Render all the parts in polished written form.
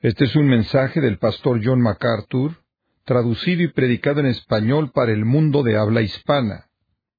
Este es un mensaje del pastor John MacArthur, traducido y predicado en español para el mundo de habla hispana.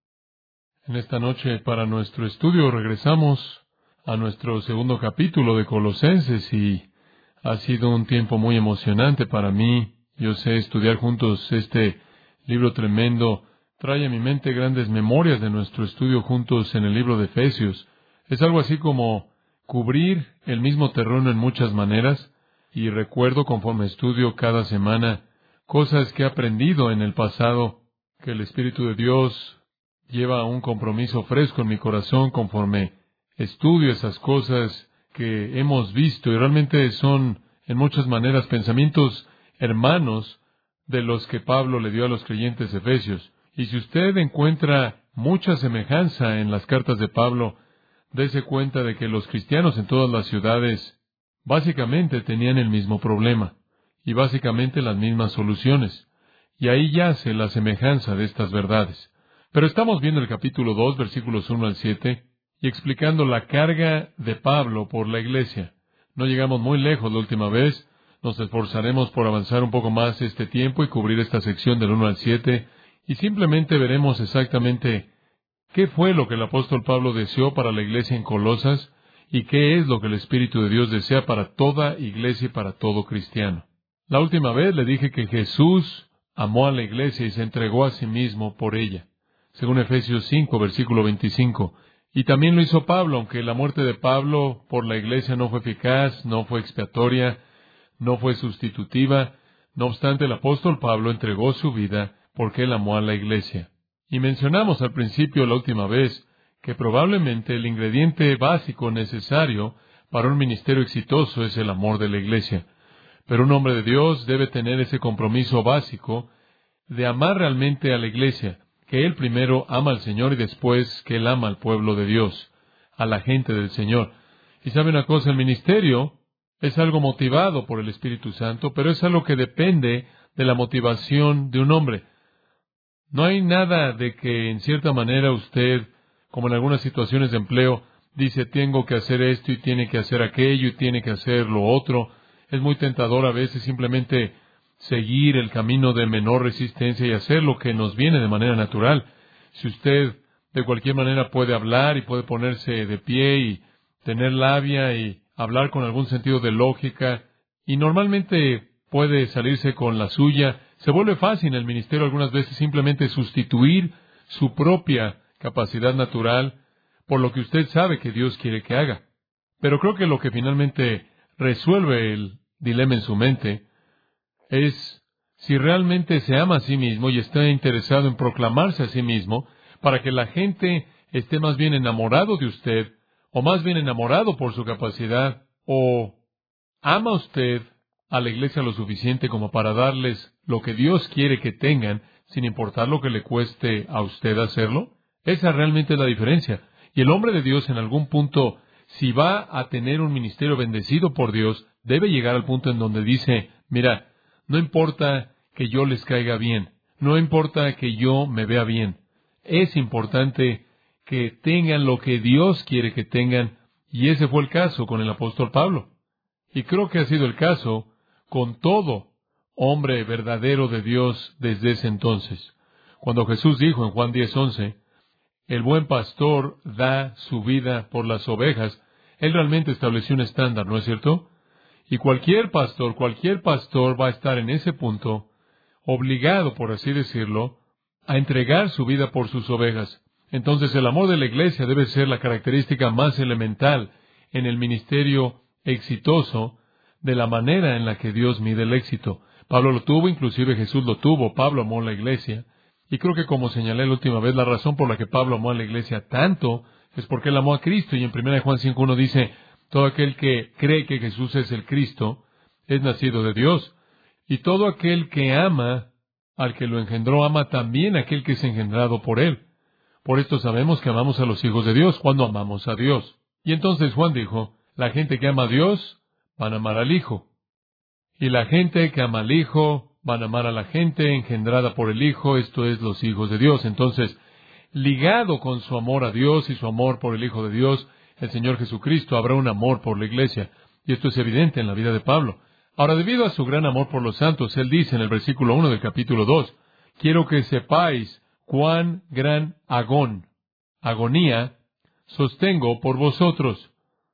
En esta noche, para nuestro estudio, regresamos a nuestro segundo capítulo de Colosenses y ha sido un tiempo muy emocionante para mí. Yo sé, estudiar juntos este libro tremendo trae a mi mente grandes memorias de nuestro estudio juntos en el libro de Efesios. Es algo así como cubrir el mismo terreno en muchas maneras, y recuerdo conforme estudio cada semana cosas que he aprendido en el pasado, que el Espíritu de Dios lleva un compromiso fresco en mi corazón conforme estudio esas cosas que hemos visto, y realmente son en muchas maneras pensamientos hermanos de los que Pablo le dio a los creyentes efesios. Y si usted encuentra mucha semejanza en las cartas de Pablo, dése cuenta de que los cristianos en todas las ciudades básicamente tenían el mismo problema y básicamente las mismas soluciones. Y ahí yace la semejanza de estas verdades. Pero estamos viendo el capítulo 2, versículos 1 al 7, y explicando la carga de Pablo por la iglesia. No llegamos muy lejos la última vez. Nos esforzaremos por avanzar un poco más este tiempo y cubrir esta sección del 1 al 7, y simplemente veremos exactamente qué fue lo que el apóstol Pablo deseó para la iglesia en Colosas y qué es lo que el Espíritu de Dios desea para toda iglesia y para todo cristiano. La última vez le dije que Jesús amó a la iglesia y se entregó a sí mismo por ella, según Efesios 5, versículo 25. Y también lo hizo Pablo, aunque la muerte de Pablo por la iglesia no fue eficaz, no fue expiatoria, no fue sustitutiva. No obstante, el apóstol Pablo entregó su vida porque él amó a la iglesia. Y mencionamos al principio la última vez que probablemente el ingrediente básico necesario para un ministerio exitoso es el amor de la iglesia. Pero un hombre de Dios debe tener ese compromiso básico de amar realmente a la iglesia, que él primero ama al Señor y después que él ama al pueblo de Dios, a la gente del Señor. Y sabe una cosa, el ministerio es algo motivado por el Espíritu Santo, pero es algo que depende de la motivación de un hombre. No hay nada de que en cierta manera usted, como en algunas situaciones de empleo, dice tengo que hacer esto y tiene que hacer aquello y tiene que hacer lo otro. Es muy tentador a veces simplemente seguir el camino de menor resistencia y hacer lo que nos viene de manera natural. Si usted de cualquier manera puede hablar y puede ponerse de pie y tener labia y hablar con algún sentido de lógica y normalmente puede salirse con la suya, se vuelve fácil en el ministerio algunas veces simplemente sustituir su propia capacidad natural por lo que usted sabe que Dios quiere que haga. Pero creo que lo que finalmente resuelve el dilema en su mente es si realmente se ama a sí mismo y está interesado en proclamarse a sí mismo para que la gente esté más bien enamorado de usted, o más bien enamorado por su capacidad, o ama usted a la iglesia lo suficiente como para darles lo que Dios quiere que tengan, sin importar lo que le cueste a usted hacerlo. Esa realmente es la diferencia. Y el hombre de Dios en algún punto, si va a tener un ministerio bendecido por Dios, debe llegar al punto en donde dice, mira, no importa que yo les caiga bien, no importa que yo me vea bien, es importante que tengan lo que Dios quiere que tengan, y ese fue el caso con el apóstol Pablo. Y creo que ha sido el caso con todo hombre verdadero de Dios desde ese entonces. Cuando Jesús dijo en Juan 10:11, el buen pastor da su vida por las ovejas, él realmente estableció un estándar, ¿no es cierto? Y cualquier pastor va a estar en ese punto, obligado, por así decirlo, a entregar su vida por sus ovejas. Entonces el amor de la iglesia debe ser la característica más elemental en el ministerio exitoso de la manera en la que Dios mide el éxito. Pablo lo tuvo, inclusive Jesús lo tuvo. Pablo amó a la iglesia. Y creo que, como señalé la última vez, la razón por la que Pablo amó a la iglesia tanto es porque él amó a Cristo. Y en 1 Juan 5:1 dice, todo aquel que cree que Jesús es el Cristo es nacido de Dios. Y todo aquel que ama al que lo engendró, ama también a aquel que es engendrado por él. Por esto sabemos que amamos a los hijos de Dios cuando amamos a Dios. Y entonces Juan dijo, la gente que ama a Dios van a amar al Hijo. Y la gente que ama al Hijo van a amar a la gente engendrada por el Hijo, esto es, los hijos de Dios. Entonces, ligado con su amor a Dios y su amor por el Hijo de Dios, el Señor Jesucristo, habrá un amor por la iglesia. Y esto es evidente en la vida de Pablo. Ahora, debido a su gran amor por los santos, Él dice en el versículo 1 del capítulo 2, quiero que sepáis cuán gran agonía, sostengo por vosotros,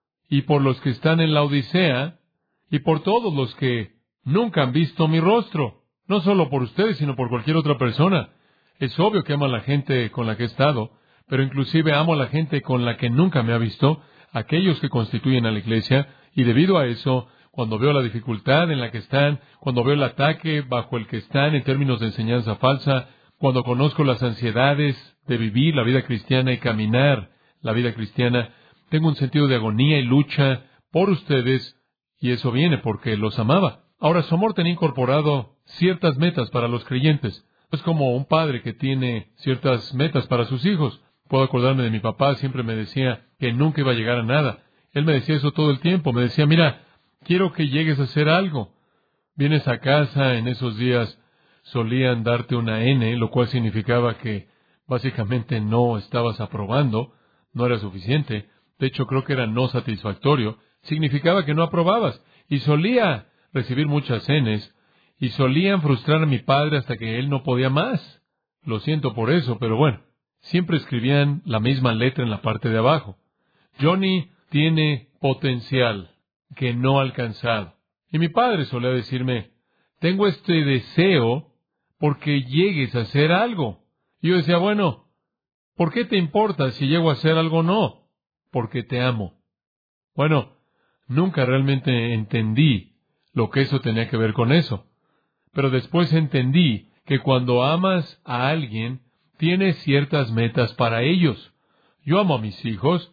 y por los que están en la Odisea, y por todos los que nunca han visto mi rostro, no solo por ustedes, sino por cualquier otra persona. Es obvio que amo a la gente con la que he estado, pero inclusive amo a la gente con la que nunca me ha visto, aquellos que constituyen a la iglesia, y debido a eso, cuando veo la dificultad en la que están, cuando veo el ataque bajo el que están en términos de enseñanza falsa, cuando conozco las ansiedades de vivir la vida cristiana y caminar la vida cristiana, tengo un sentido de agonía y lucha por ustedes, y eso viene porque los amaba. Ahora, su amor tenía incorporado ciertas metas para los creyentes. Es como un padre que tiene ciertas metas para sus hijos. Puedo acordarme de mi papá, siempre me decía que nunca iba a llegar a nada. Él me decía eso todo el tiempo. Me decía, mira, quiero que llegues a hacer algo. Vienes a casa, en esos días solían darte una N, lo cual significaba que básicamente no estabas aprobando, no era suficiente. De hecho, creo que era no satisfactorio. Significaba que no aprobabas. Y solía recibir muchas Ns, y solían frustrar a mi padre hasta que él no podía más. Lo siento por eso, pero bueno, siempre escribían la misma letra en la parte de abajo. Johnny tiene potencial que no ha alcanzado. Y mi padre solía decirme, tengo este deseo porque llegues a hacer algo. Y yo decía, bueno, ¿por qué te importa si llego a hacer algo o no? Porque te amo. Bueno, nunca realmente entendí lo que eso tenía que ver con eso. Pero después entendí que cuando amas a alguien, tienes ciertas metas para ellos. Yo amo a mis hijos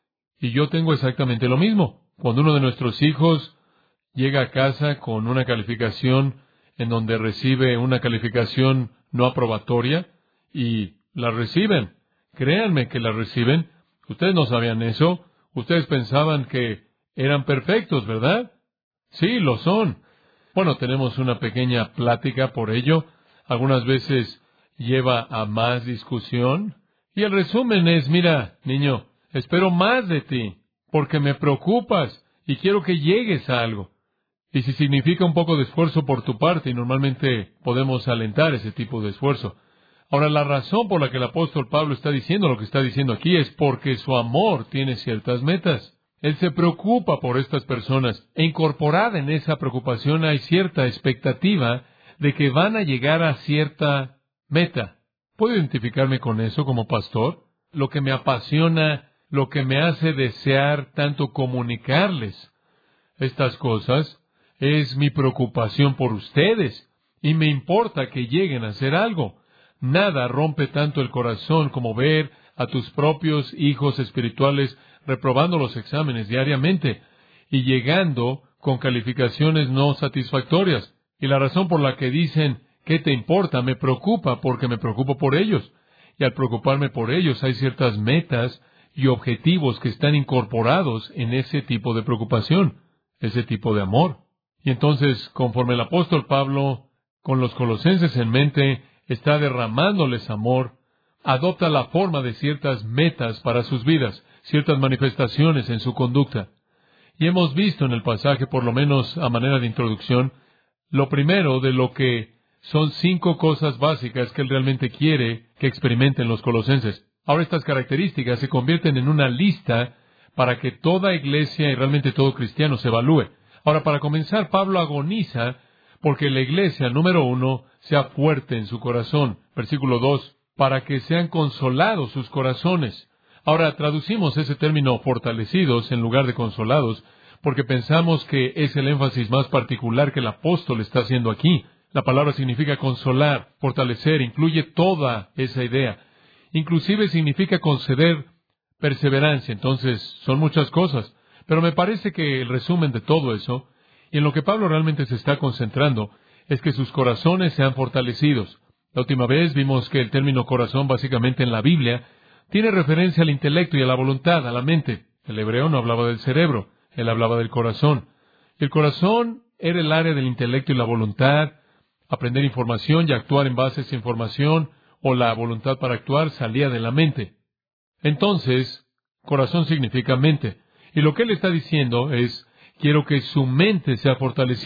y yo tengo exactamente lo mismo. Cuando uno de nuestros hijos llega a casa con una calificación en donde recibe una calificación no aprobatoria y la reciben, créanme que la reciben. Ustedes no sabían eso. Ustedes pensaban que eran perfectos, ¿verdad? Sí, lo son. Bueno, tenemos una pequeña plática por ello. Algunas veces lleva a más discusión. Y el resumen es, mira, niño, espero más de ti, porque me preocupas y quiero que llegues a algo. Y si significa un poco de esfuerzo por tu parte, y normalmente podemos alentar ese tipo de esfuerzo. Ahora, la razón por la que el apóstol Pablo está diciendo lo que está diciendo aquí es porque su amor tiene ciertas metas. Él se preocupa por estas personas, e incorporada en esa preocupación hay cierta expectativa de que van a llegar a cierta meta. ¿Puedo identificarme con eso como pastor? Lo que me apasiona, lo que me hace desear tanto comunicarles estas cosas, es mi preocupación por ustedes, y me importa que lleguen a hacer algo. Nada rompe tanto el corazón como ver a tus propios hijos espirituales reprobando los exámenes diariamente y llegando con calificaciones no satisfactorias. Y la razón por la que dicen, ¿qué te importa? Me preocupa porque me preocupo por ellos. Y al preocuparme por ellos hay ciertas metas y objetivos que están incorporados en ese tipo de preocupación, ese tipo de amor. Y entonces, conforme el apóstol Pablo, con los colosenses en mente, está derramándoles amor, adopta la forma de ciertas metas para sus vidas, ciertas manifestaciones en su conducta. Y hemos visto en el pasaje, por lo menos a manera de introducción, lo primero de lo que son 5 cosas básicas que él realmente quiere que experimenten los colosenses. Ahora estas características se convierten en una lista para que toda iglesia y realmente todo cristiano se evalúe. Ahora, para comenzar, Pablo agoniza porque la iglesia, número 1, sea fuerte en su corazón. Versículo 2, para que sean consolados sus corazones. Ahora, traducimos ese término fortalecidos en lugar de consolados, porque pensamos que es el énfasis más particular que el apóstol está haciendo aquí. La palabra significa consolar, fortalecer, incluye toda esa idea. Inclusive significa conceder perseverancia. Entonces, son muchas cosas. Pero me parece que el resumen de todo eso, y en lo que Pablo realmente se está concentrando, es que sus corazones sean fortalecidos. La última vez vimos que el término corazón básicamente en la Biblia tiene referencia al intelecto y a la voluntad, a la mente. El hebreo no hablaba del cerebro, él hablaba del corazón. Y el corazón era el área del intelecto y la voluntad, aprender información y actuar en base a esa información, o la voluntad para actuar salía de la mente. Entonces, corazón significa mente. Y lo que él está diciendo es, quiero que su mente sea fortalecida.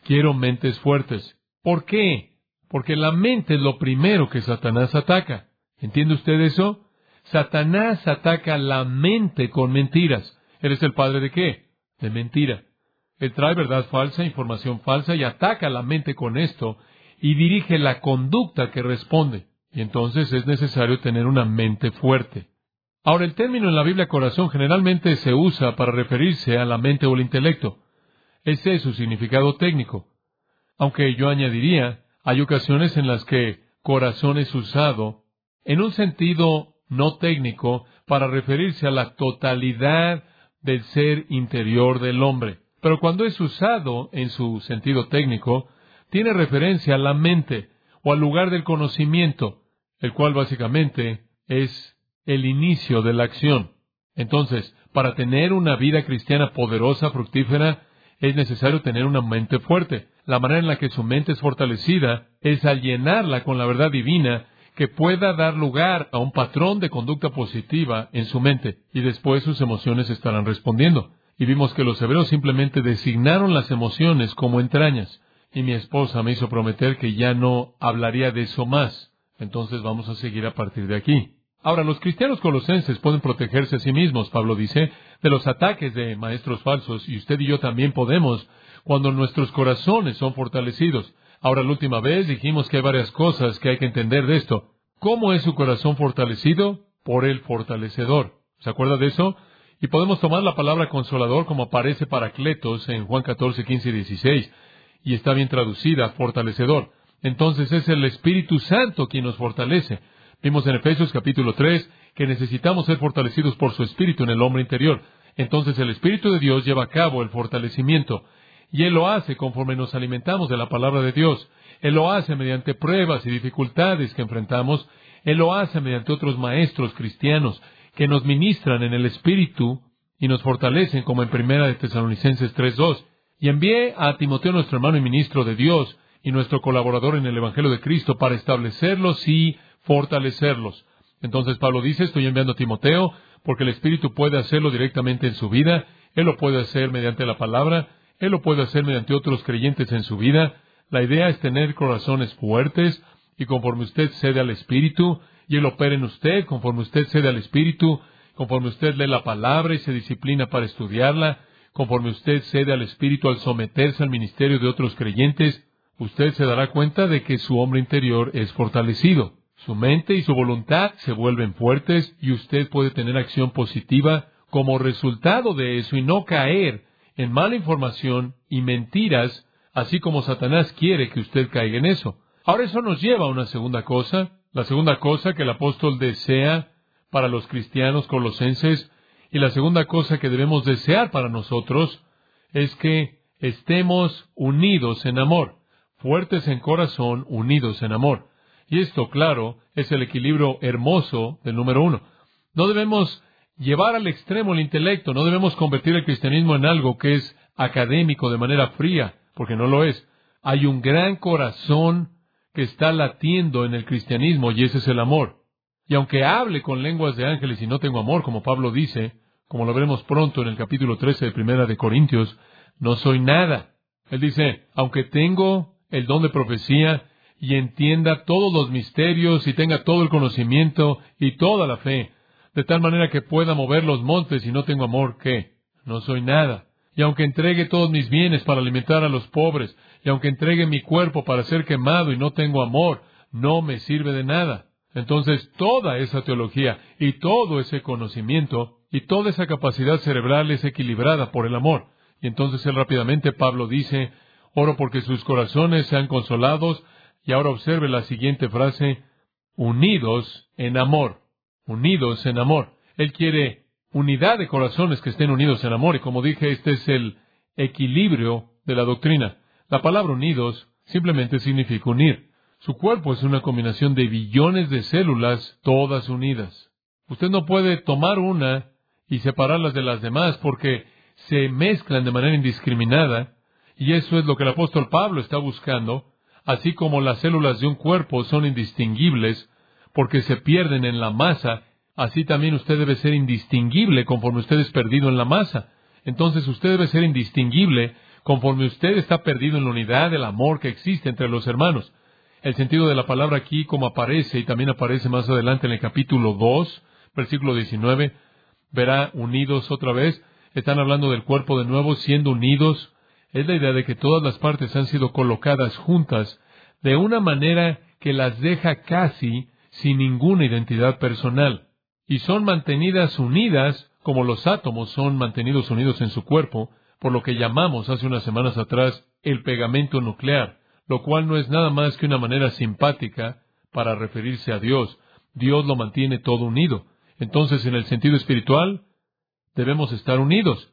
Quiero mentes fuertes. ¿Por qué? Porque la mente es lo primero que Satanás ataca. ¿Entiende usted eso? Satanás ataca la mente con mentiras. ¿Él es el padre de qué? De mentira. Él trae verdad falsa, información falsa y ataca la mente con esto y dirige la conducta que responde. Y entonces es necesario tener una mente fuerte. Ahora, el término en la Biblia corazón generalmente se usa para referirse a la mente o el intelecto. Ese es su significado técnico. Aunque yo añadiría, hay ocasiones en las que corazón es usado en un sentido no técnico para referirse a la totalidad del ser interior del hombre. Pero cuando es usado en su sentido técnico, tiene referencia a la mente o al lugar del conocimiento, el cual básicamente es el inicio de la acción. Entonces, para tener una vida cristiana poderosa, fructífera, es necesario tener una mente fuerte. La manera en la que su mente es fortalecida es al llenarla con la verdad divina que pueda dar lugar a un patrón de conducta positiva en su mente, y después sus emociones estarán respondiendo. Y vimos que los hebreos simplemente designaron las emociones como entrañas, y mi esposa me hizo prometer que ya no hablaría de eso más. Entonces vamos a seguir a partir de aquí. Ahora, los cristianos colosenses pueden protegerse a sí mismos, Pablo dice, de los ataques de maestros falsos, y usted y yo también podemos, cuando nuestros corazones son fortalecidos. Ahora, la última vez dijimos que hay varias cosas que hay que entender de esto. ¿Cómo es su corazón fortalecido? Por el fortalecedor. ¿Se acuerda de eso? Y podemos tomar la palabra consolador como aparece Paracletos en Juan 14, 15 y 16. Y está bien traducida, fortalecedor. Entonces es el Espíritu Santo quien nos fortalece. Vimos en Efesios capítulo 3 que necesitamos ser fortalecidos por su Espíritu en el hombre interior. Entonces el Espíritu de Dios lleva a cabo el fortalecimiento. Y Él lo hace conforme nos alimentamos de la palabra de Dios. Él lo hace mediante pruebas y dificultades que enfrentamos. Él lo hace mediante otros maestros cristianos que nos ministran en el Espíritu y nos fortalecen, como en Primera de Tesalonicenses 3:2. Y envié a Timoteo, nuestro hermano y ministro de Dios, y nuestro colaborador en el Evangelio de Cristo, para establecerlos y fortalecerlos. Entonces Pablo dice, estoy enviando a Timoteo, porque el Espíritu puede hacerlo directamente en su vida. Él lo puede hacer mediante la palabra. Él lo puede hacer mediante otros creyentes en su vida. La idea es tener corazones fuertes, y conforme usted cede al Espíritu, y Él opera en usted, conforme usted cede al Espíritu, conforme usted lee la palabra y se disciplina para estudiarla, conforme usted cede al Espíritu al someterse al ministerio de otros creyentes, usted se dará cuenta de que su hombre interior es fortalecido. Su mente y su voluntad se vuelven fuertes, y usted puede tener acción positiva como resultado de eso y no caer en mala información y mentiras, así como Satanás quiere que usted caiga en eso. Ahora eso nos lleva a una segunda cosa. La segunda cosa que el apóstol desea para los cristianos colosenses, y la segunda cosa que debemos desear para nosotros, es que estemos unidos en amor, fuertes en corazón, unidos en amor. Y esto, claro, es el equilibrio hermoso del número 1. No debemos llevar al extremo el intelecto, no debemos convertir el cristianismo en algo que es académico de manera fría, porque no lo es. Hay un gran corazón que está latiendo en el cristianismo, y ese es el amor. Y aunque hable con lenguas de ángeles y no tengo amor, como Pablo dice, como lo veremos pronto en el capítulo 13 de Primera de Corintios, no soy nada. Él dice, aunque tengo el don de profecía y entienda todos los misterios y tenga todo el conocimiento y toda la fe, de tal manera que pueda mover los montes y no tengo amor, ¿qué? No soy nada. Y aunque entregue todos mis bienes para alimentar a los pobres, y aunque entregue mi cuerpo para ser quemado y no tengo amor, no me sirve de nada. Entonces, toda esa teología y todo ese conocimiento y toda esa capacidad cerebral es equilibrada por el amor. Y entonces él rápidamente, Pablo dice, oro porque sus corazones sean consolados. Y ahora observe la siguiente frase, unidos en amor. Unidos en amor. Él quiere unidad de corazones que estén unidos en amor. Y como dije, este es el equilibrio de la doctrina. La palabra unidos simplemente significa unir. Su cuerpo es una combinación de billones de células, todas unidas. Usted no puede tomar una y separarlas de las demás porque se mezclan de manera indiscriminada, y eso es lo que el apóstol Pablo está buscando, así como las células de un cuerpo son indistinguibles porque se pierden en la masa, así también usted debe ser indistinguible conforme usted es perdido en la masa. Entonces usted debe ser indistinguible conforme usted está perdido en la unidad del amor que existe entre los hermanos. El sentido de la palabra aquí, como aparece, y también aparece más adelante en el capítulo 2, versículo 19, verá unidos otra vez. Están hablando del cuerpo de nuevo, siendo unidos. Es la idea de que todas las partes han sido colocadas juntas de una manera que las deja casi sin ninguna identidad personal. Y son mantenidas unidas como los átomos son mantenidos unidos en su cuerpo, por lo que llamamos hace unas semanas atrás el pegamento nuclear, lo cual no es nada más que una manera simpática para referirse a Dios. Dios lo mantiene todo unido. Entonces, en el sentido espiritual, debemos estar unidos.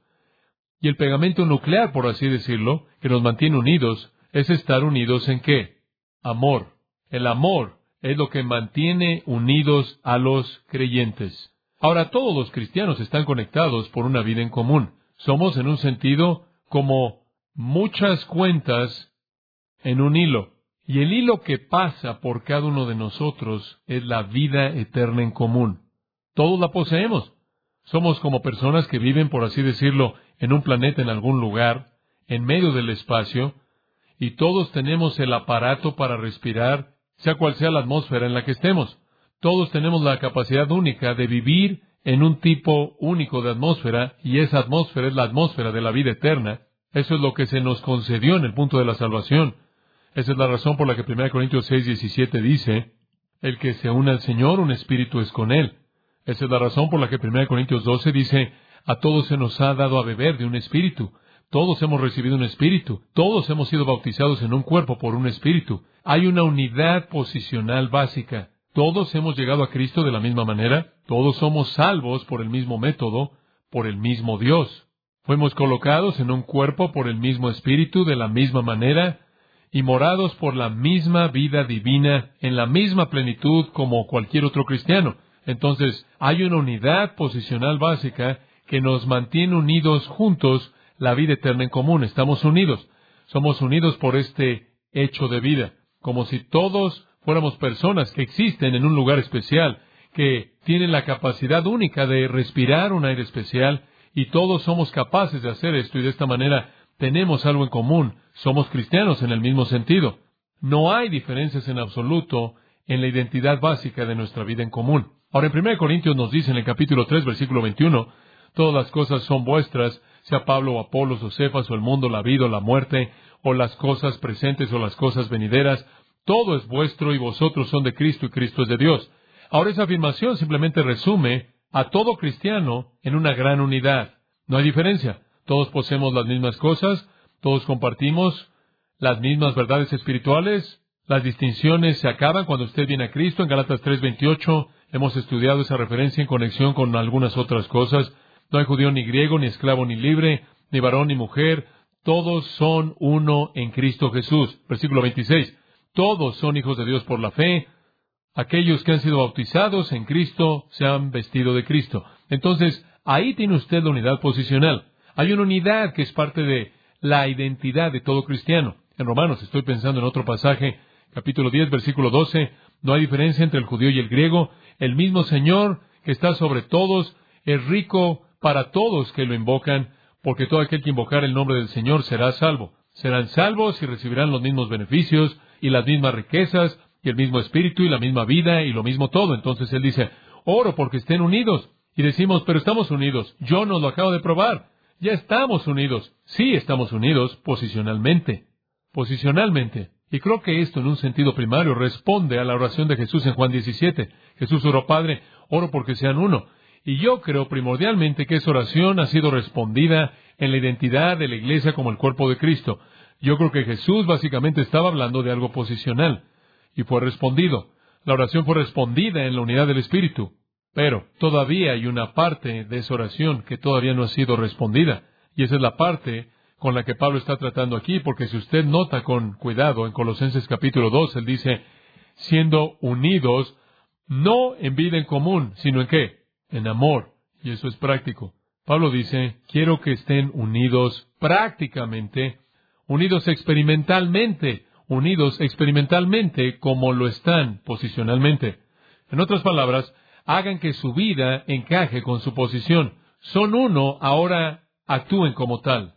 Y el pegamento nuclear, por así decirlo, que nos mantiene unidos, es estar unidos ¿en qué? Amor. El amor es lo que mantiene unidos a los creyentes. Ahora, todos los cristianos están conectados por una vida en común. Somos, en un sentido, como muchas cuentas en un hilo. Y el hilo que pasa por cada uno de nosotros es la vida eterna en común. Todos la poseemos. Somos como personas que viven, por así decirlo, en un planeta en algún lugar, en medio del espacio, y todos tenemos el aparato para respirar, sea cual sea la atmósfera en la que estemos. Todos tenemos la capacidad única de vivir en un tipo único de atmósfera, y esa atmósfera es la atmósfera de la vida eterna. Eso es lo que se nos concedió en el punto de la salvación. Esa es la razón por la que 1 Corintios 6:17 dice, el que se une al Señor, un espíritu es con Él. Esa es la razón por la que 1 Corintios 12 dice, a todos se nos ha dado a beber de un espíritu. Todos hemos recibido un espíritu. Todos hemos sido bautizados en un cuerpo por un espíritu. Hay una unidad posicional básica. Todos hemos llegado a Cristo de la misma manera. Todos somos salvos por el mismo método, por el mismo Dios. Fuimos colocados en un cuerpo por el mismo espíritu de la misma manera y morados por la misma vida divina en la misma plenitud como cualquier otro cristiano. Entonces, hay una unidad posicional básica que nos mantiene unidos juntos, la vida eterna en común. Estamos unidos. Somos unidos por este hecho de vida, como si todos fuéramos personas que existen en un lugar especial, que tienen la capacidad única de respirar un aire especial, y todos somos capaces de hacer esto, y de esta manera tenemos algo en común. Somos cristianos en el mismo sentido. No hay diferencias en absoluto en la identidad básica de nuestra vida en común. Ahora, en 1 Corintios nos dice en el capítulo 3, versículo 21, todas las cosas son vuestras, sea Pablo o Apolos o Cefas o el mundo, la vida o la muerte, o las cosas presentes o las cosas venideras, todo es vuestro y vosotros son de Cristo y Cristo es de Dios. Ahora, esa afirmación simplemente resume a todo cristiano en una gran unidad. No hay diferencia. Todos poseemos las mismas cosas, todos compartimos las mismas verdades espirituales. Las distinciones se acaban cuando usted viene a Cristo. En Gálatas 3:28 hemos estudiado esa referencia en conexión con algunas otras cosas. No hay judío ni griego, ni esclavo ni libre, ni varón ni mujer. Todos son uno en Cristo Jesús. Versículo 26. Todos son hijos de Dios por la fe. Aquellos que han sido bautizados en Cristo se han vestido de Cristo. Entonces, ahí tiene usted la unidad posicional. Hay una unidad que es parte de la identidad de todo cristiano. En Romanos, estoy pensando en otro pasaje, capítulo 10, versículo 12, no hay diferencia entre el judío y el griego. El mismo Señor que está sobre todos es rico para todos que lo invocan, porque todo aquel que invocar el nombre del Señor será salvo. Serán salvos y recibirán los mismos beneficios y las mismas riquezas y el mismo espíritu y la misma vida y lo mismo todo. Entonces Él dice, oro porque estén unidos. Y decimos, pero estamos unidos. Yo nos lo acabo de probar. Ya estamos unidos. Sí, estamos unidos posicionalmente. Posicionalmente. Y creo que esto en un sentido primario responde a la oración de Jesús en Juan 17. Jesús oró, Padre, oro porque sean uno. Y yo creo primordialmente que esa oración ha sido respondida en la identidad de la iglesia como el cuerpo de Cristo. Yo creo que Jesús básicamente estaba hablando de algo posicional. Y fue respondido. La oración fue respondida en la unidad del Espíritu. Pero todavía hay una parte de esa oración que todavía no ha sido respondida. Y esa es la parte con la que Pablo está tratando aquí, porque si usted nota con cuidado, en Colosenses capítulo 2, él dice, siendo unidos, no en vida en común, sino en ¿qué? En amor. Y eso es práctico. Pablo dice, quiero que estén unidos prácticamente, unidos experimentalmente como lo están posicionalmente. En otras palabras, hagan que su vida encaje con su posición. Son uno, ahora actúen como tal.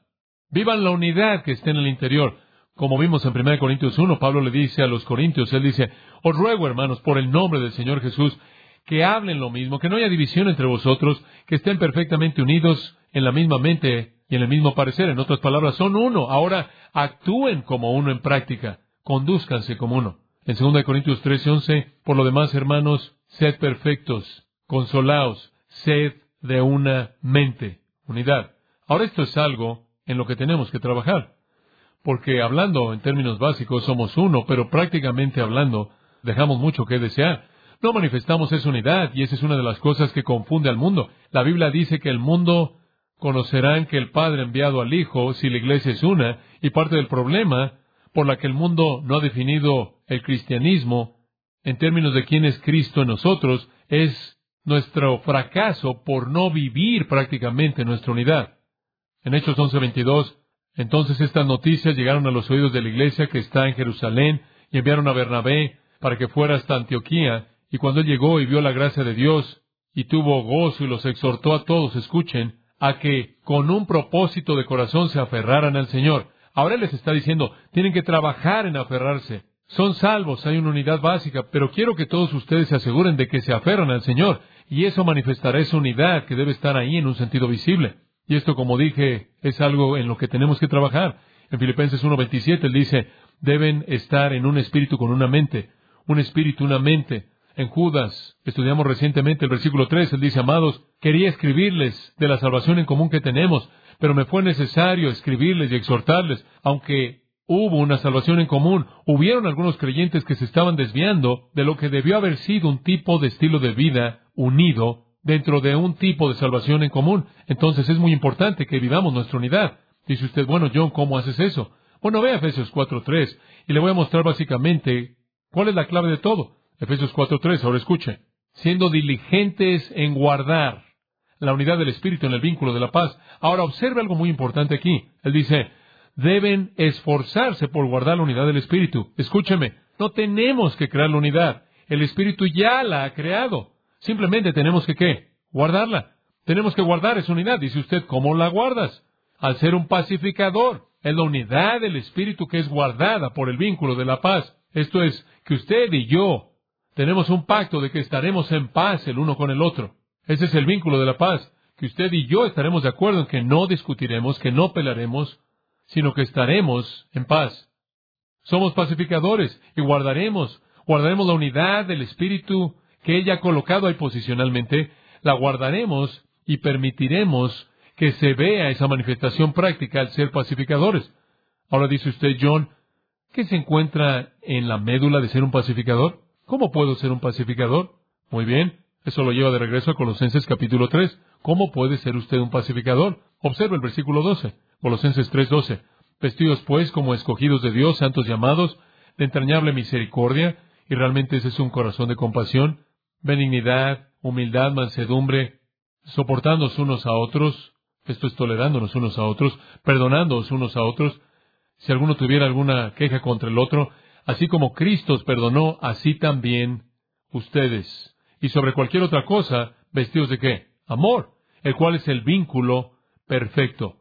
Vivan la unidad que está en el interior. Como vimos en 1 Corintios 1, Pablo le dice a los corintios, él dice, os ruego, hermanos, por el nombre del Señor Jesús, que hablen lo mismo, que no haya división entre vosotros, que estén perfectamente unidos en la misma mente y en el mismo parecer. En otras palabras, son uno. Ahora actúen como uno en práctica. Condúzcanse como uno. En 2 Corintios 13:11, por lo demás, hermanos, sed perfectos, consolaos, sed de una mente. Unidad. Ahora esto es algo en lo que tenemos que trabajar. Porque hablando en términos básicos somos uno, pero prácticamente hablando dejamos mucho que desear. No manifestamos esa unidad y esa es una de las cosas que confunde al mundo. La Biblia dice que el mundo conocerán que el Padre ha enviado al Hijo si la iglesia es una, y parte del problema por la que el mundo no ha definido el cristianismo en términos de quién es Cristo en nosotros es nuestro fracaso por no vivir prácticamente nuestra unidad. En Hechos 11:22, entonces estas noticias llegaron a los oídos de la iglesia que está en Jerusalén y enviaron a Bernabé para que fuera hasta Antioquía, y cuando él llegó y vio la gracia de Dios y tuvo gozo y los exhortó a todos, escuchen, a que con un propósito de corazón se aferraran al Señor. Ahora él les está diciendo, tienen que trabajar en aferrarse. Son salvos, hay una unidad básica, pero quiero que todos ustedes se aseguren de que se aferran al Señor, y eso manifestará esa unidad que debe estar ahí en un sentido visible. Y esto, como dije, es algo en lo que tenemos que trabajar. En Filipenses 1:27 él dice, deben estar en un espíritu con una mente. Un espíritu, una mente. En Judas, estudiamos recientemente el versículo 3, él dice, amados, quería escribirles de la salvación en común que tenemos, pero me fue necesario escribirles y exhortarles, aunque hubo una salvación en común, hubieron algunos creyentes que se estaban desviando de lo que debió haber sido un tipo de estilo de vida unido dentro de un tipo de salvación en común. Entonces es muy importante que vivamos nuestra unidad. Dice usted, bueno, John, ¿cómo haces eso? Bueno, ve a Efesios 4:3 y le voy a mostrar básicamente cuál es la clave de todo. Efesios 4:3, ahora escuche. Siendo diligentes en guardar la unidad del Espíritu en el vínculo de la paz. Ahora observe algo muy importante aquí. Él dice, deben esforzarse por guardar la unidad del Espíritu. Escúcheme, no tenemos que crear la unidad. El Espíritu ya la ha creado. Simplemente tenemos que, ¿qué? Guardarla. Tenemos que guardar esa unidad. Dice usted, ¿cómo la guardas? Al ser un pacificador. Es la unidad del Espíritu que es guardada por el vínculo de la paz. Esto es, que usted y yo tenemos un pacto de que estaremos en paz el uno con el otro. Ese es el vínculo de la paz. Que usted y yo estaremos de acuerdo en que no discutiremos, que no pelearemos, sino que estaremos en paz. Somos pacificadores y guardaremos la unidad del Espíritu que ella ha colocado ahí posicionalmente, la guardaremos y permitiremos que se vea esa manifestación práctica al ser pacificadores. Ahora dice usted, John, ¿qué se encuentra en la médula de ser un pacificador? ¿Cómo puedo ser un pacificador? Muy bien, eso lo lleva de regreso a Colosenses capítulo 3. ¿Cómo puede ser usted un pacificador? Observe el versículo 12, Colosenses 3:12. Vestidos pues como escogidos de Dios, santos y amados, de entrañable misericordia, y realmente ese es un corazón de compasión, benignidad, humildad, mansedumbre, soportándonos unos a otros, esto es tolerándonos unos a otros, perdonándonos unos a otros, si alguno tuviera alguna queja contra el otro, así como Cristo os perdonó, así también ustedes. Y sobre cualquier otra cosa, vestidos de ¿qué? Amor, el cual es el vínculo perfecto,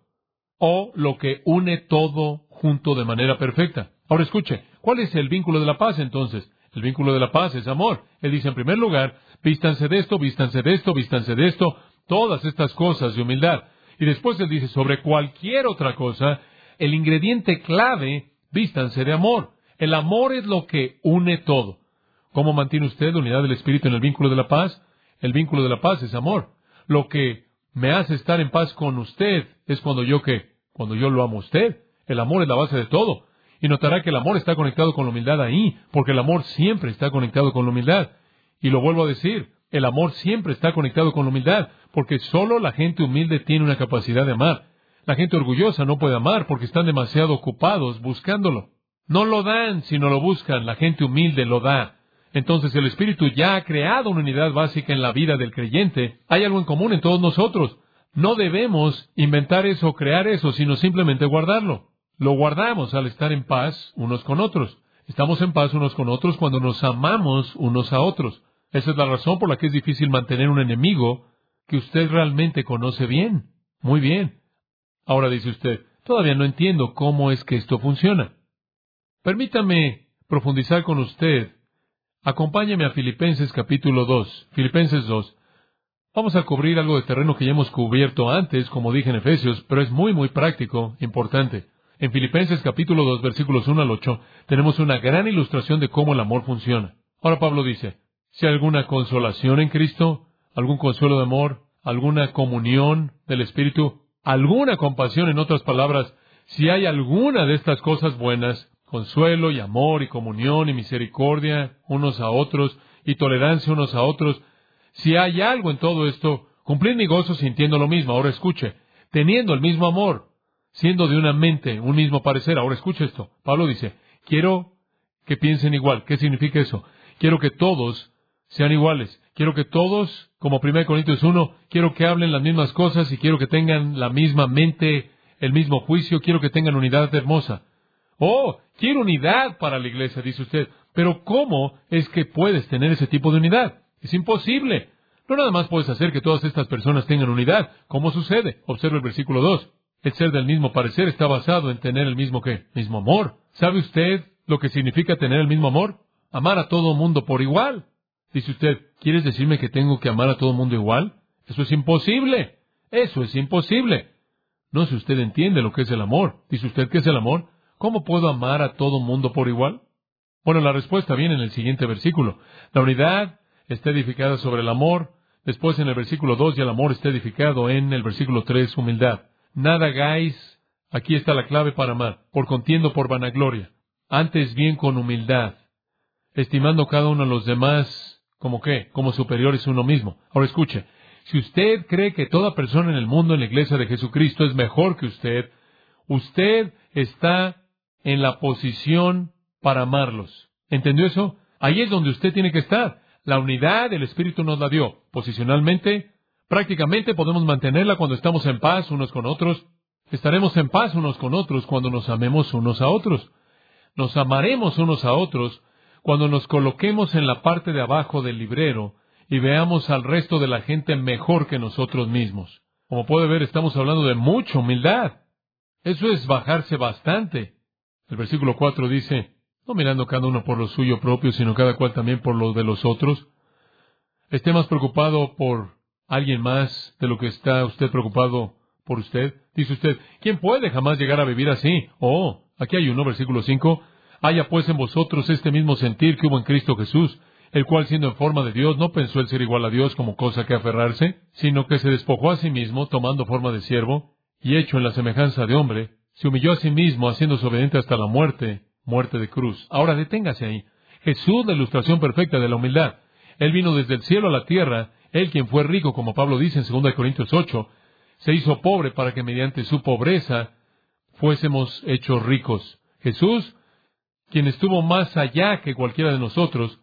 o lo que une todo junto de manera perfecta. Ahora escuche, ¿cuál es el vínculo de la paz entonces? El vínculo de la paz es amor. Él dice en primer lugar, vístanse de esto, vístanse de esto, vístanse de esto, todas estas cosas de humildad. Y después él dice, sobre cualquier otra cosa, el ingrediente clave, vístanse de amor. El amor es lo que une todo. ¿Cómo mantiene usted la unidad del Espíritu en el vínculo de la paz? El vínculo de la paz es amor. Lo que me hace estar en paz con usted es cuando yo lo amo a usted. El amor es la base de todo. Y notará que el amor está conectado con la humildad ahí, porque el amor siempre está conectado con la humildad. Y lo vuelvo a decir, el amor siempre está conectado con la humildad, porque solo la gente humilde tiene una capacidad de amar. La gente orgullosa no puede amar porque están demasiado ocupados buscándolo. No lo dan, sino lo buscan. La gente humilde lo da. Entonces el Espíritu ya ha creado una unidad básica en la vida del creyente. Hay algo en común en todos nosotros. No debemos inventar eso o crear eso, sino simplemente guardarlo. Lo guardamos al estar en paz unos con otros. Estamos en paz unos con otros cuando nos amamos unos a otros. Esa es la razón por la que es difícil mantener un enemigo que usted realmente conoce bien. Muy bien. Ahora dice usted, Todavía no entiendo cómo es que esto funciona. Permítame profundizar con usted. Acompáñeme a Filipenses capítulo 2. Filipenses 2. Vamos a cubrir algo de terreno que ya hemos cubierto antes, como dije en Efesios, pero es muy práctico, importante. En Filipenses capítulo 2, versículos 1 al 8, tenemos una gran ilustración de cómo el amor funciona. Ahora Pablo dice, si hay alguna consolación en Cristo, algún consuelo de amor, alguna comunión del Espíritu, alguna compasión, en otras palabras, si hay alguna de estas cosas buenas, consuelo y amor y comunión y misericordia unos a otros y tolerancia unos a otros, si hay algo en todo esto, cumplid mi gozo sintiendo lo mismo. Ahora escuche, teniendo el mismo amor, siendo de una mente, un mismo parecer. Ahora escuche esto. Pablo dice, quiero que piensen igual. ¿Qué significa eso? Quiero que todos sean iguales. Quiero que todos, como 1 Corintios 1, quiero que hablen las mismas cosas y quiero que tengan la misma mente, el mismo juicio. Quiero que tengan unidad hermosa. Oh, quiero unidad para la iglesia, dice usted. Pero ¿cómo es que puedes tener ese tipo de unidad? Es imposible. No nada más puedes hacer que todas estas personas tengan unidad. ¿Cómo sucede? Observe el versículo 2. El ser del mismo parecer está basado en tener el mismo ¿qué? Mismo amor. ¿Sabe usted lo que significa tener el mismo amor? Amar a todo mundo por igual. Dice usted, ¿quieres decirme que tengo que amar a todo mundo igual? Eso es imposible. Eso es imposible. No sé si usted entiende lo que es el amor. Dice usted, ¿qué es el amor? ¿Cómo puedo amar a todo mundo por igual? Bueno, la respuesta viene en el siguiente versículo. La unidad está edificada sobre el amor. Después, en el versículo 2, ya el amor está edificado en el versículo 3, humildad. Nada hagáis, aquí está la clave para amar, por contienda o por vanagloria. Antes bien con humildad, estimando cada uno a los demás, ¿como qué? Como superiores a uno mismo. Ahora escuche, si usted cree que toda persona en el mundo, en la iglesia de Jesucristo, es mejor que usted está en la posición para amarlos. ¿Entendió eso? Ahí es donde usted tiene que estar. La unidad el Espíritu nos la dio. Posicionalmente, prácticamente podemos mantenerla cuando estamos en paz unos con otros. Estaremos en paz unos con otros cuando nos amemos unos a otros. Nos amaremos unos a otros cuando nos coloquemos en la parte de abajo del librero y veamos al resto de la gente mejor que nosotros mismos. Como puede ver, estamos hablando de mucha humildad. Eso es bajarse bastante. El versículo 4 dice, no mirando cada uno por lo suyo propio, sino cada cual también por lo de los otros. Esté más preocupado por alguien más de lo que está usted preocupado por usted. Dice usted, ¿quién puede jamás llegar a vivir así? Oh, aquí hay uno, versículo 5. Haya pues en vosotros este mismo sentir que hubo en Cristo Jesús, el cual siendo en forma de Dios no pensó el ser igual a Dios como cosa que aferrarse, sino que se despojó a sí mismo, tomando forma de siervo, y hecho en la semejanza de hombre, se humilló a sí mismo, haciéndose obediente hasta la muerte de cruz. Ahora deténgase ahí. Jesús, la ilustración perfecta de la humildad. Él vino desde el cielo a la tierra, Él quien fue rico, como Pablo dice en 2 Corintios 8, se hizo pobre para que mediante su pobreza fuésemos hechos ricos. Jesús, quien estuvo más allá que cualquiera de nosotros,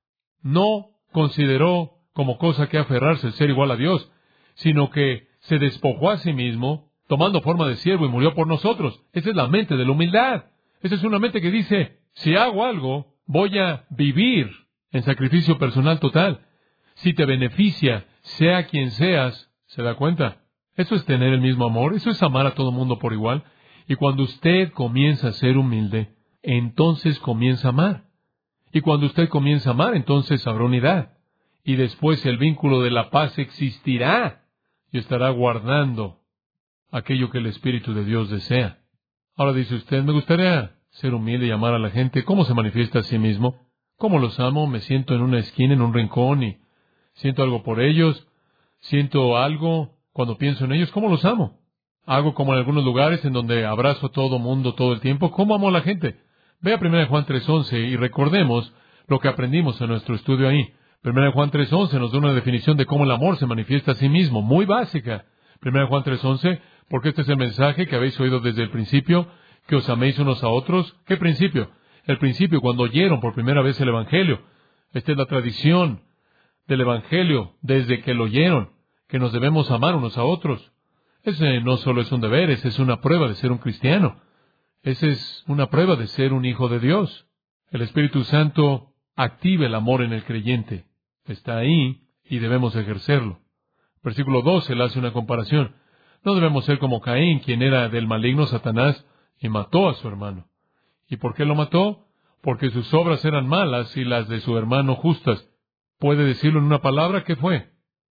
no consideró como cosa que aferrarse el ser igual a Dios, sino que se despojó a sí mismo, tomando forma de siervo y murió por nosotros. Esa es la mente de la humildad. Esa es una mente que dice, si hago algo, voy a vivir en sacrificio personal total. Si te beneficia, sea quien seas, ¿se da cuenta? Eso es tener el mismo amor, eso es amar a todo mundo por igual. Y cuando usted comienza a ser humilde, entonces comienza a amar. Y cuando usted comienza a amar, entonces habrá unidad. Y después el vínculo de la paz existirá y estará guardando aquello que el Espíritu de Dios desea. Ahora dice usted, me gustaría ser humilde y amar a la gente. ¿Cómo se manifiesta a sí mismo? ¿Cómo los amo? Me siento en una esquina, en un rincón y siento algo por ellos. Siento algo cuando pienso en ellos. ¿Cómo los amo? Hago como en algunos lugares en donde abrazo a todo mundo todo el tiempo. ¿Cómo amo a la gente? Ve a 1 Juan 3:11 y recordemos lo que aprendimos en nuestro estudio ahí. 1 Juan 3:11 nos da una definición de cómo el amor se manifiesta a sí mismo, muy básica. 1 Juan 3:11, porque este es el mensaje que habéis oído desde el principio, que os améis unos a otros. ¿Qué principio? El principio cuando oyeron por primera vez el Evangelio. Esta es la tradición del Evangelio desde que lo oyeron, que nos debemos amar unos a otros. Ese no solo es un deber, ese es una prueba de ser un cristiano. Esa es una prueba de ser un hijo de Dios. El Espíritu Santo activa el amor en el creyente. Está ahí y debemos ejercerlo. Versículo 12, él hace una comparación. No debemos ser como Caín, quien era del maligno Satanás y mató a su hermano. ¿Y por qué lo mató? Porque sus obras eran malas y las de su hermano justas. ¿Puede decirlo en una palabra? ¿Qué fue?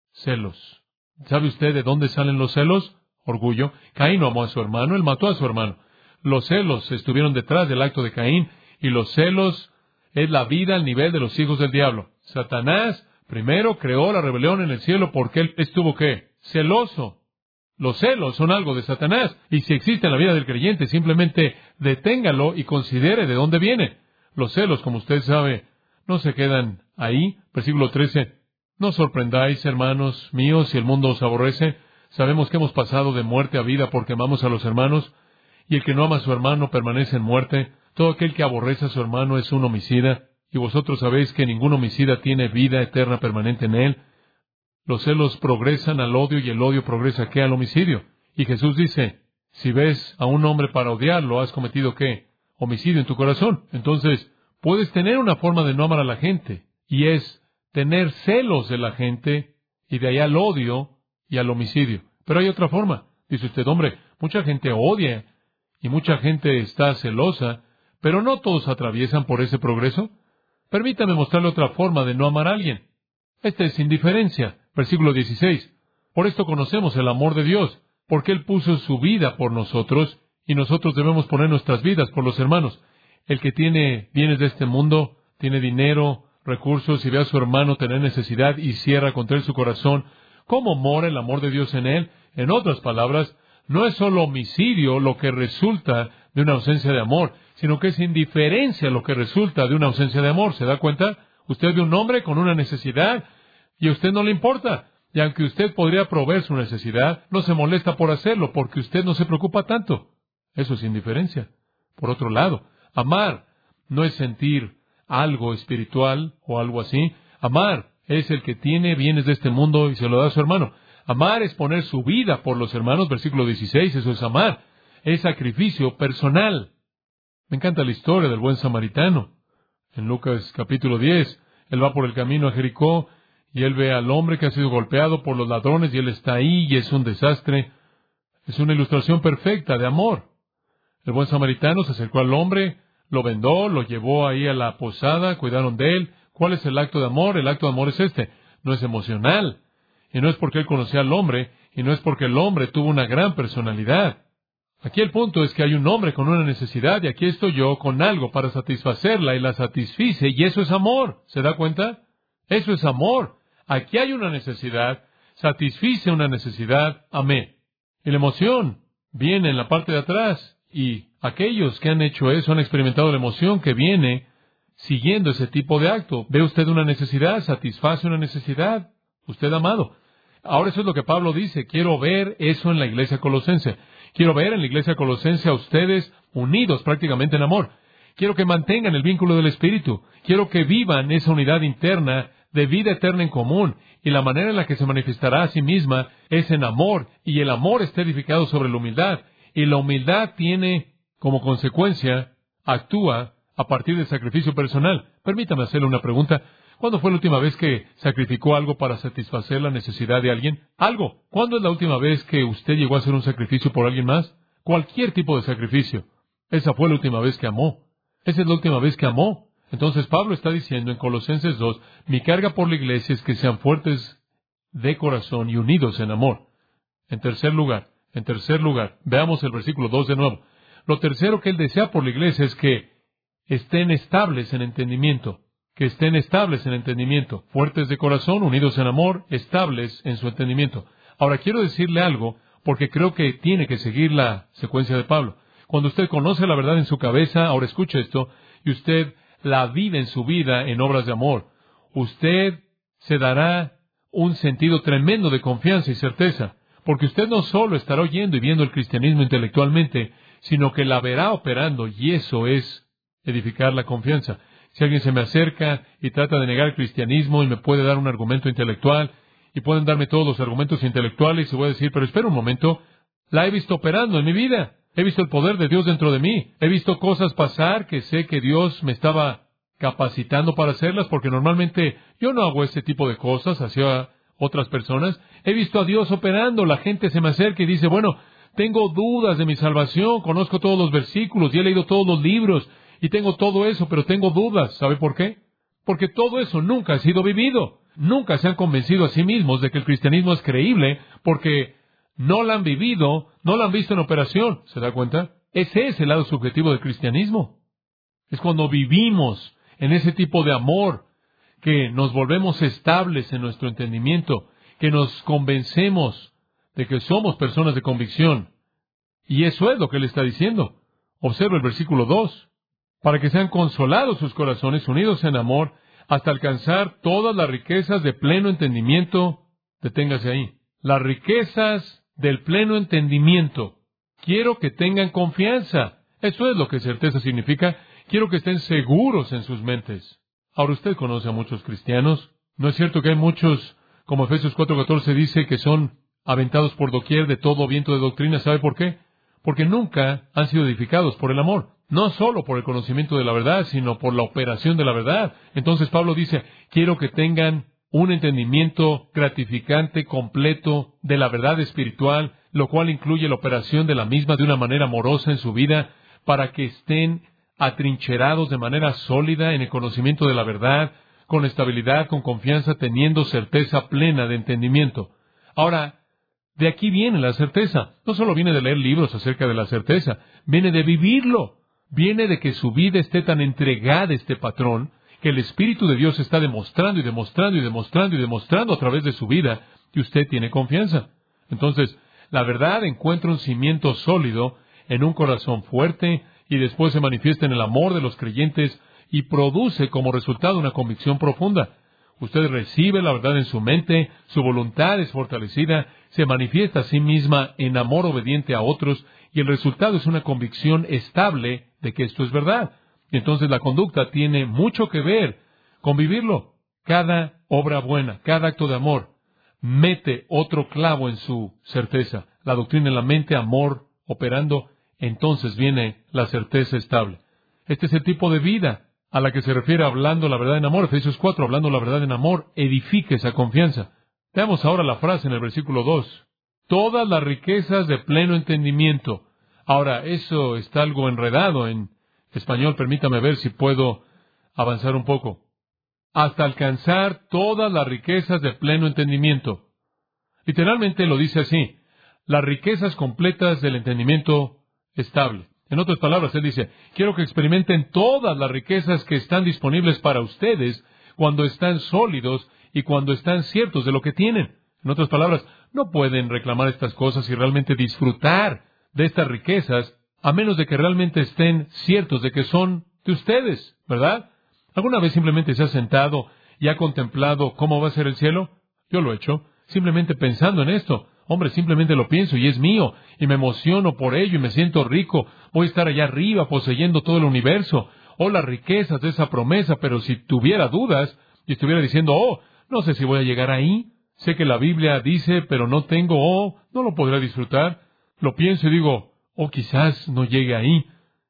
Celos. ¿Sabe usted de dónde salen los celos? Orgullo. Caín no amó a su hermano, él mató a su hermano. Los celos estuvieron detrás del acto de Caín, y los celos es la vida al nivel de los hijos del diablo. Satanás primero creó la rebelión en el cielo porque él estuvo, ¿qué? Celoso. Los celos son algo de Satanás, y si existe en la vida del creyente, simplemente deténgalo y considere de dónde viene. Los celos, como usted sabe, no se quedan ahí. Versículo 13. No os sorprendáis, hermanos míos, si el mundo os aborrece. Sabemos que hemos pasado de muerte a vida porque amamos a los hermanos, y el que no ama a su hermano permanece en muerte. Todo aquel que aborrece a su hermano es un homicida, y vosotros sabéis que ningún homicida tiene vida eterna permanente en él. Los celos progresan al odio, y el odio progresa, ¿qué? Al homicidio. Y Jesús dice, si ves a un hombre para odiarlo, has cometido, ¿qué? Homicidio en tu corazón. Entonces, puedes tener una forma de no amar a la gente, y es tener celos de la gente, y de ahí al odio y al homicidio. Pero hay otra forma. Dice usted, hombre, mucha gente odia, y mucha gente está celosa, pero no todos atraviesan por ese progreso. Permítame mostrarle otra forma de no amar a alguien. Esta es indiferencia. Versículo 16. Por esto conocemos el amor de Dios, porque Él puso su vida por nosotros, y nosotros debemos poner nuestras vidas por los hermanos. El que tiene bienes de este mundo, tiene dinero, recursos, y ve a su hermano tener necesidad y cierra contra él su corazón, ¿cómo mora el amor de Dios en él? En otras palabras, no es solo homicidio lo que resulta de una ausencia de amor, sino que es indiferencia lo que resulta de una ausencia de amor. ¿Se da cuenta? Usted ve un hombre con una necesidad y a usted no le importa. Y aunque usted podría proveer su necesidad, no se molesta por hacerlo porque usted no se preocupa tanto. Eso es indiferencia. Por otro lado, amar no es sentir algo espiritual o algo así. Amar es el que tiene bienes de este mundo y se lo da a su hermano. Amar es poner su vida por los hermanos. Versículo 16, eso es amar. Es sacrificio personal. Me encanta la historia del buen samaritano. En Lucas capítulo 10, él va por el camino a Jericó y él ve al hombre que ha sido golpeado por los ladrones y él está ahí y es un desastre. Es una ilustración perfecta de amor. El buen samaritano se acercó al hombre, lo vendó, lo llevó ahí a la posada, cuidaron de él. ¿Cuál es el acto de amor? El acto de amor es este. No es emocional. Y no es porque él conocía al hombre, y no es porque el hombre tuvo una gran personalidad. Aquí el punto es que hay un hombre con una necesidad, y aquí estoy yo con algo para satisfacerla, y la satisfice, y eso es amor. ¿Se da cuenta? Eso es amor. Aquí hay una necesidad, satisfice una necesidad, amé. Y la emoción viene en la parte de atrás, y aquellos que han hecho eso han experimentado la emoción que viene siguiendo ese tipo de acto. ¿Ve usted una necesidad? ¿Satisface una necesidad? Usted amado. Ahora eso es lo que Pablo dice. Quiero ver eso en la iglesia colosense. Quiero ver en la iglesia colosense a ustedes unidos prácticamente en amor. Quiero que mantengan el vínculo del Espíritu. Quiero que vivan esa unidad interna de vida eterna en común. Y la manera en la que se manifestará a sí misma es en amor. Y el amor está edificado sobre la humildad. Y la humildad tiene, como consecuencia, actúa a partir del sacrificio personal. Permítame hacerle una pregunta. ¿Cuándo fue la última vez que sacrificó algo para satisfacer la necesidad de alguien? Algo. ¿Cuándo es la última vez que usted llegó a hacer un sacrificio por alguien más? Cualquier tipo de sacrificio. Esa fue la última vez que amó. Esa es la última vez que amó. Entonces Pablo está diciendo en Colosenses 2, mi carga por la iglesia es que sean fuertes de corazón y unidos en amor. En tercer lugar, veamos el versículo 2 de nuevo. Lo tercero que él desea por la iglesia es que estén estables en entendimiento. Que estén estables en entendimiento, fuertes de corazón, unidos en amor, estables en su entendimiento. Ahora quiero decirle algo, porque creo que tiene que seguir la secuencia de Pablo. Cuando usted conoce la verdad en su cabeza, ahora escuche esto, y usted la vive en su vida en obras de amor, usted se dará un sentido tremendo de confianza y certeza, porque usted no solo estará oyendo y viendo el cristianismo intelectualmente, sino que la verá operando, y eso es edificar la confianza. Si alguien se me acerca y trata de negar el cristianismo y me puede dar un argumento intelectual, y pueden darme todos los argumentos intelectuales, y voy a decir, pero espera un momento, la he visto operando en mi vida. He visto el poder de Dios dentro de mí. He visto cosas pasar que sé que Dios me estaba capacitando para hacerlas, porque normalmente yo no hago ese tipo de cosas hacia otras personas. He visto a Dios operando. La gente se me acerca y dice, bueno, tengo dudas de mi salvación, conozco todos los versículos y he leído todos los libros y tengo todo eso, pero tengo dudas. ¿Sabe por qué? Porque todo eso nunca ha sido vivido. Nunca se han convencido a sí mismos de que el cristianismo es creíble porque no lo han vivido, no lo han visto en operación. ¿Se da cuenta? Ese es el lado subjetivo del cristianismo. Es cuando vivimos en ese tipo de amor que nos volvemos estables en nuestro entendimiento, que nos convencemos de que somos personas de convicción. Y eso es lo que él está diciendo. Observa el versículo 2. Para que sean consolados sus corazones, unidos en amor, hasta alcanzar todas las riquezas de pleno entendimiento. Deténgase ahí. Las riquezas del pleno entendimiento. Quiero que tengan confianza. Eso es lo que certeza significa. Quiero que estén seguros en sus mentes. Ahora usted conoce a muchos cristianos. ¿No es cierto que hay muchos, como Efesios 4:14 dice, que son aventados por doquier de todo viento de doctrina? ¿Sabe por qué? Porque nunca han sido edificados por el amor. No solo por el conocimiento de la verdad, sino por la operación de la verdad. Entonces Pablo dice, quiero que tengan un entendimiento gratificante, completo, de la verdad espiritual, lo cual incluye la operación de la misma de una manera amorosa en su vida, para que estén atrincherados de manera sólida en el conocimiento de la verdad, con estabilidad, con confianza, teniendo certeza plena de entendimiento. Ahora, de aquí viene la certeza. No solo viene de leer libros acerca de la certeza, viene de vivirlo. Viene de que su vida esté tan entregada a este patrón, que el Espíritu de Dios está demostrando y demostrando y demostrando y demostrando a través de su vida, que usted tiene confianza. Entonces, la verdad encuentra un cimiento sólido en un corazón fuerte y después se manifiesta en el amor de los creyentes y produce como resultado una convicción profunda. Usted recibe la verdad en su mente, su voluntad es fortalecida, se manifiesta a sí misma en amor obediente a otros y el resultado es una convicción estable de que esto es verdad. Y entonces la conducta tiene mucho que ver con vivirlo. Cada obra buena, cada acto de amor, mete otro clavo en su certeza. La doctrina en la mente, amor operando, entonces viene la certeza estable. Este es el tipo de vida a la que se refiere hablando la verdad en amor. Efesios 4, hablando la verdad en amor, edifica esa confianza. Veamos ahora la frase en el versículo 2. Todas las riquezas de pleno entendimiento. Ahora, eso está algo enredado en español. Permítame ver si puedo avanzar un poco. Hasta alcanzar todas las riquezas de pleno entendimiento. Literalmente lo dice así. Las riquezas completas del entendimiento estable. En otras palabras, él dice, quiero que experimenten todas las riquezas que están disponibles para ustedes cuando están sólidos y cuando están ciertos de lo que tienen. En otras palabras, no pueden reclamar estas cosas y realmente disfrutar de estas riquezas a menos de que realmente estén ciertos de que son de ustedes, ¿verdad? ¿Alguna vez simplemente se ha sentado y ha contemplado cómo va a ser el cielo? Yo lo he hecho, simplemente pensando en esto. Hombre, simplemente lo pienso y es mío, y me emociono por ello y me siento rico. Voy a estar allá arriba poseyendo todo el universo. Oh, las riquezas de esa promesa, pero si tuviera dudas y estuviera diciendo, oh, no sé si voy a llegar ahí. Sé que la Biblia dice, pero no tengo, no lo podré disfrutar. Lo pienso y digo, quizás no llegue ahí.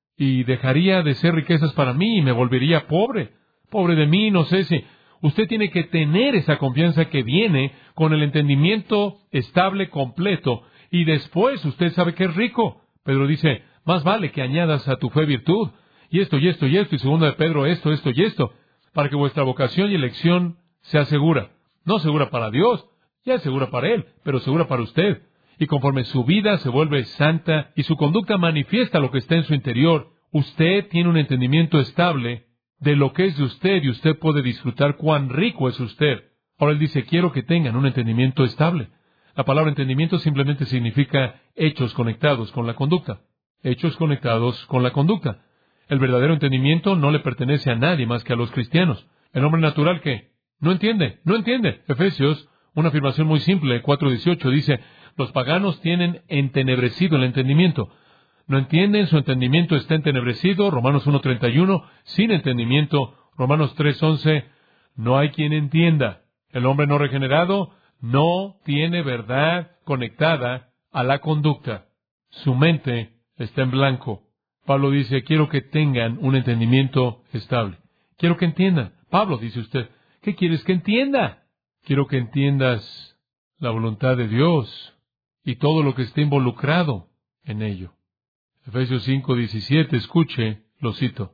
Y dejaría de ser riquezas para mí y me volvería pobre. Pobre de mí, no sé si... Usted tiene que tener esa confianza que viene con el entendimiento estable, completo, y después usted sabe que es rico. Pedro dice, más vale que añadas a tu fe virtud, y esto, y esto, y esto, y segunda de Pedro, esto, esto, y esto, para que vuestra vocación y elección sea segura. No segura para Dios, ya es segura para Él, pero segura para usted. Y conforme su vida se vuelve santa y su conducta manifiesta lo que está en su interior, usted tiene un entendimiento estable de lo que es de usted y usted puede disfrutar cuán rico es usted. Ahora él dice, quiero que tengan un entendimiento estable. La palabra entendimiento simplemente significa hechos conectados con la conducta. Hechos conectados con la conducta. El verdadero entendimiento no le pertenece a nadie más que a los cristianos. El hombre natural que no entiende. Efesios, una afirmación muy simple, 4:18, dice, los paganos tienen entenebrecido el entendimiento. No entienden, su entendimiento está entenebrecido, Romanos 1:31, sin entendimiento, Romanos 3:11, no hay quien entienda. El hombre no regenerado no tiene verdad conectada a la conducta. Su mente está en blanco. Pablo dice, quiero que tengan un entendimiento estable. Quiero que entiendan. Pablo, dice usted, ¿qué quieres que entienda? Quiero que entiendas la voluntad de Dios y todo lo que esté involucrado en ello. Efesios 5:17, escuche, lo cito.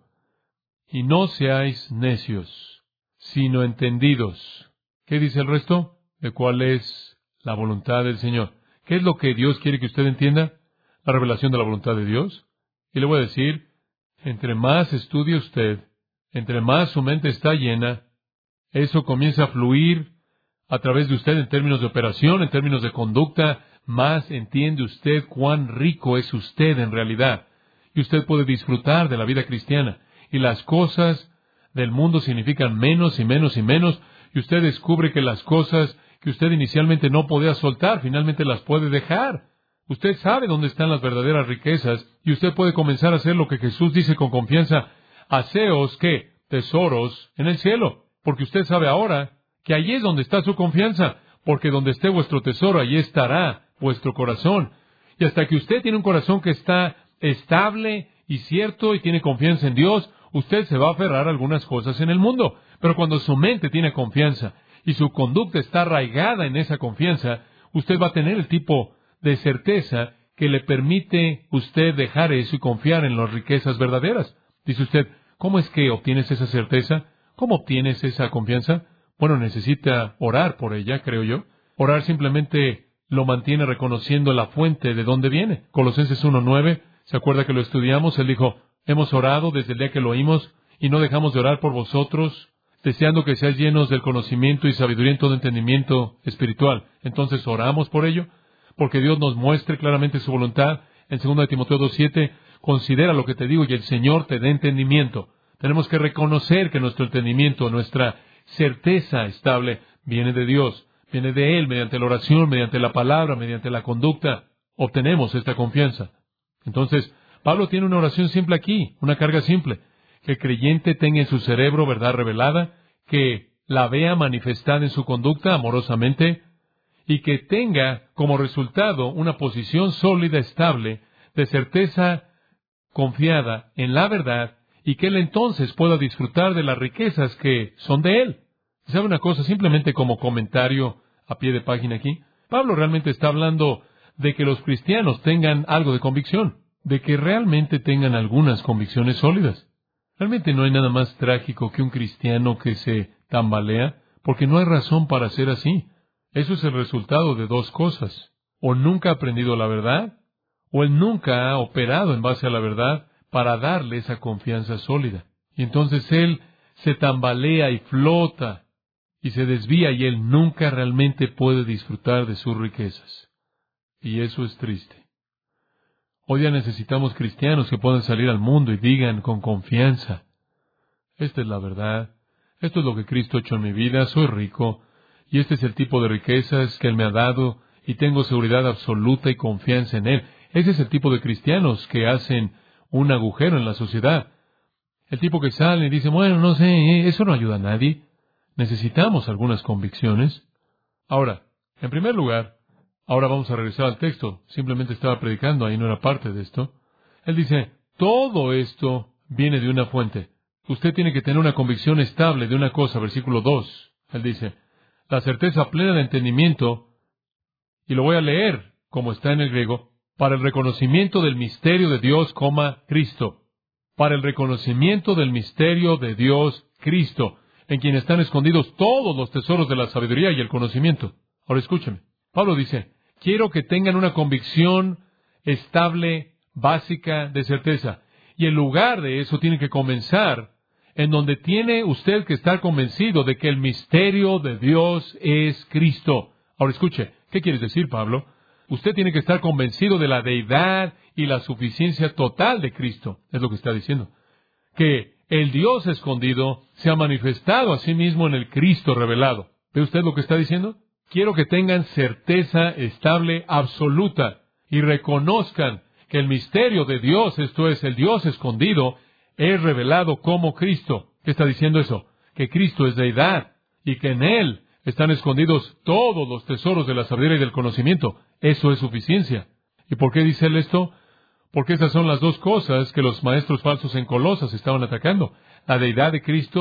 Y no seáis necios, sino entendidos. ¿Qué dice el resto? ¿De cuál es la voluntad del Señor? ¿Qué es lo que Dios quiere que usted entienda? La revelación de la voluntad de Dios. Y le voy a decir, entre más estudie usted, entre más su mente está llena, eso comienza a fluir a través de usted en términos de operación, en términos de conducta, más entiende usted cuán rico es usted en realidad. Y usted puede disfrutar de la vida cristiana. Y las cosas del mundo significan menos y menos y menos. Y usted descubre que las cosas que usted inicialmente no podía soltar, finalmente las puede dejar. Usted sabe dónde están las verdaderas riquezas. Y usted puede comenzar a hacer lo que Jesús dice con confianza. Haceos, ¿qué? Tesoros en el cielo. Porque usted sabe ahora que allí es donde está su confianza. Porque donde esté vuestro tesoro, allí estará vuestro corazón. Y hasta que usted tiene un corazón que está estable y cierto y tiene confianza en Dios, usted se va a aferrar a algunas cosas en el mundo. Pero cuando su mente tiene confianza y su conducta está arraigada en esa confianza, usted va a tener el tipo de certeza que le permite usted dejar eso y confiar en las riquezas verdaderas. Dice usted, ¿cómo es que obtienes esa certeza? ¿Cómo obtienes esa confianza? Bueno, necesita orar por ella, creo yo. Orar simplemente lo mantiene reconociendo la fuente de dónde viene. Colosenses 1:9, ¿se acuerda que lo estudiamos? Él dijo, hemos orado desde el día que lo oímos y no dejamos de orar por vosotros, deseando que seáis llenos del conocimiento y sabiduría en todo entendimiento espiritual. Entonces oramos por ello, porque Dios nos muestre claramente su voluntad. En 2 Timoteo 2:7, considera lo que te digo y el Señor te dé entendimiento. Tenemos que reconocer que nuestro entendimiento, nuestra certeza estable, viene de Dios. Viene de Él, mediante la oración, mediante la palabra, mediante la conducta. Obtenemos esta confianza. Entonces, Pablo tiene una oración simple aquí, una carga simple. Que el creyente tenga en su cerebro verdad revelada, que la vea manifestada en su conducta amorosamente, y que tenga como resultado una posición sólida, estable, de certeza confiada en la verdad, y que él entonces pueda disfrutar de las riquezas que son de él. ¿Sabe una cosa? Simplemente como comentario a pie de página aquí, Pablo realmente está hablando de que los cristianos tengan algo de convicción, de que realmente tengan algunas convicciones sólidas. Realmente no hay nada más trágico que un cristiano que se tambalea, porque no hay razón para ser así. Eso es el resultado de dos cosas. O nunca ha aprendido la verdad, o él nunca ha operado en base a la verdad para darle esa confianza sólida. Y entonces él se tambalea y flota y se desvía y él nunca realmente puede disfrutar de sus riquezas. Y eso es triste. Hoy día necesitamos cristianos que puedan salir al mundo y digan con confianza, esta es la verdad, esto es lo que Cristo ha hecho en mi vida, soy rico, y este es el tipo de riquezas que Él me ha dado, y tengo seguridad absoluta y confianza en Él. Ese es el tipo de cristianos que hacen un agujero en la sociedad. El tipo que sale y dice, bueno, no sé, eso no ayuda a nadie. Necesitamos algunas convicciones. Ahora, en primer lugar, ahora vamos a regresar al texto. Simplemente estaba predicando, ahí no era parte de esto. Él dice, todo esto viene de una fuente. Usted tiene que tener una convicción estable de una cosa, versículo 2. Él dice, la certeza plena de entendimiento, y lo voy a leer como está en el griego, para el reconocimiento del misterio de Dios, Cristo. Para el reconocimiento del misterio de Dios, Cristo, en quien están escondidos todos los tesoros de la sabiduría y el conocimiento. Ahora escúcheme. Pablo dice, quiero que tengan una convicción estable, básica, de certeza. Y en lugar de eso tiene que comenzar en donde tiene usted que estar convencido de que el misterio de Dios es Cristo. Ahora escuche, ¿qué quiere decir, Pablo? Usted tiene que estar convencido de la deidad y la suficiencia total de Cristo. Es lo que está diciendo. Que el Dios escondido se ha manifestado a sí mismo en el Cristo revelado. ¿Ve usted lo que está diciendo? Quiero que tengan certeza estable, absoluta, y reconozcan que el misterio de Dios, esto es, el Dios escondido, es revelado como Cristo. ¿Qué está diciendo eso? Que Cristo es deidad, y que en Él están escondidos todos los tesoros de la sabiduría y del conocimiento. Eso es suficiencia. ¿Y por qué dice Él esto? Porque esas son las dos cosas que los maestros falsos en Colosas estaban atacando. La deidad de Cristo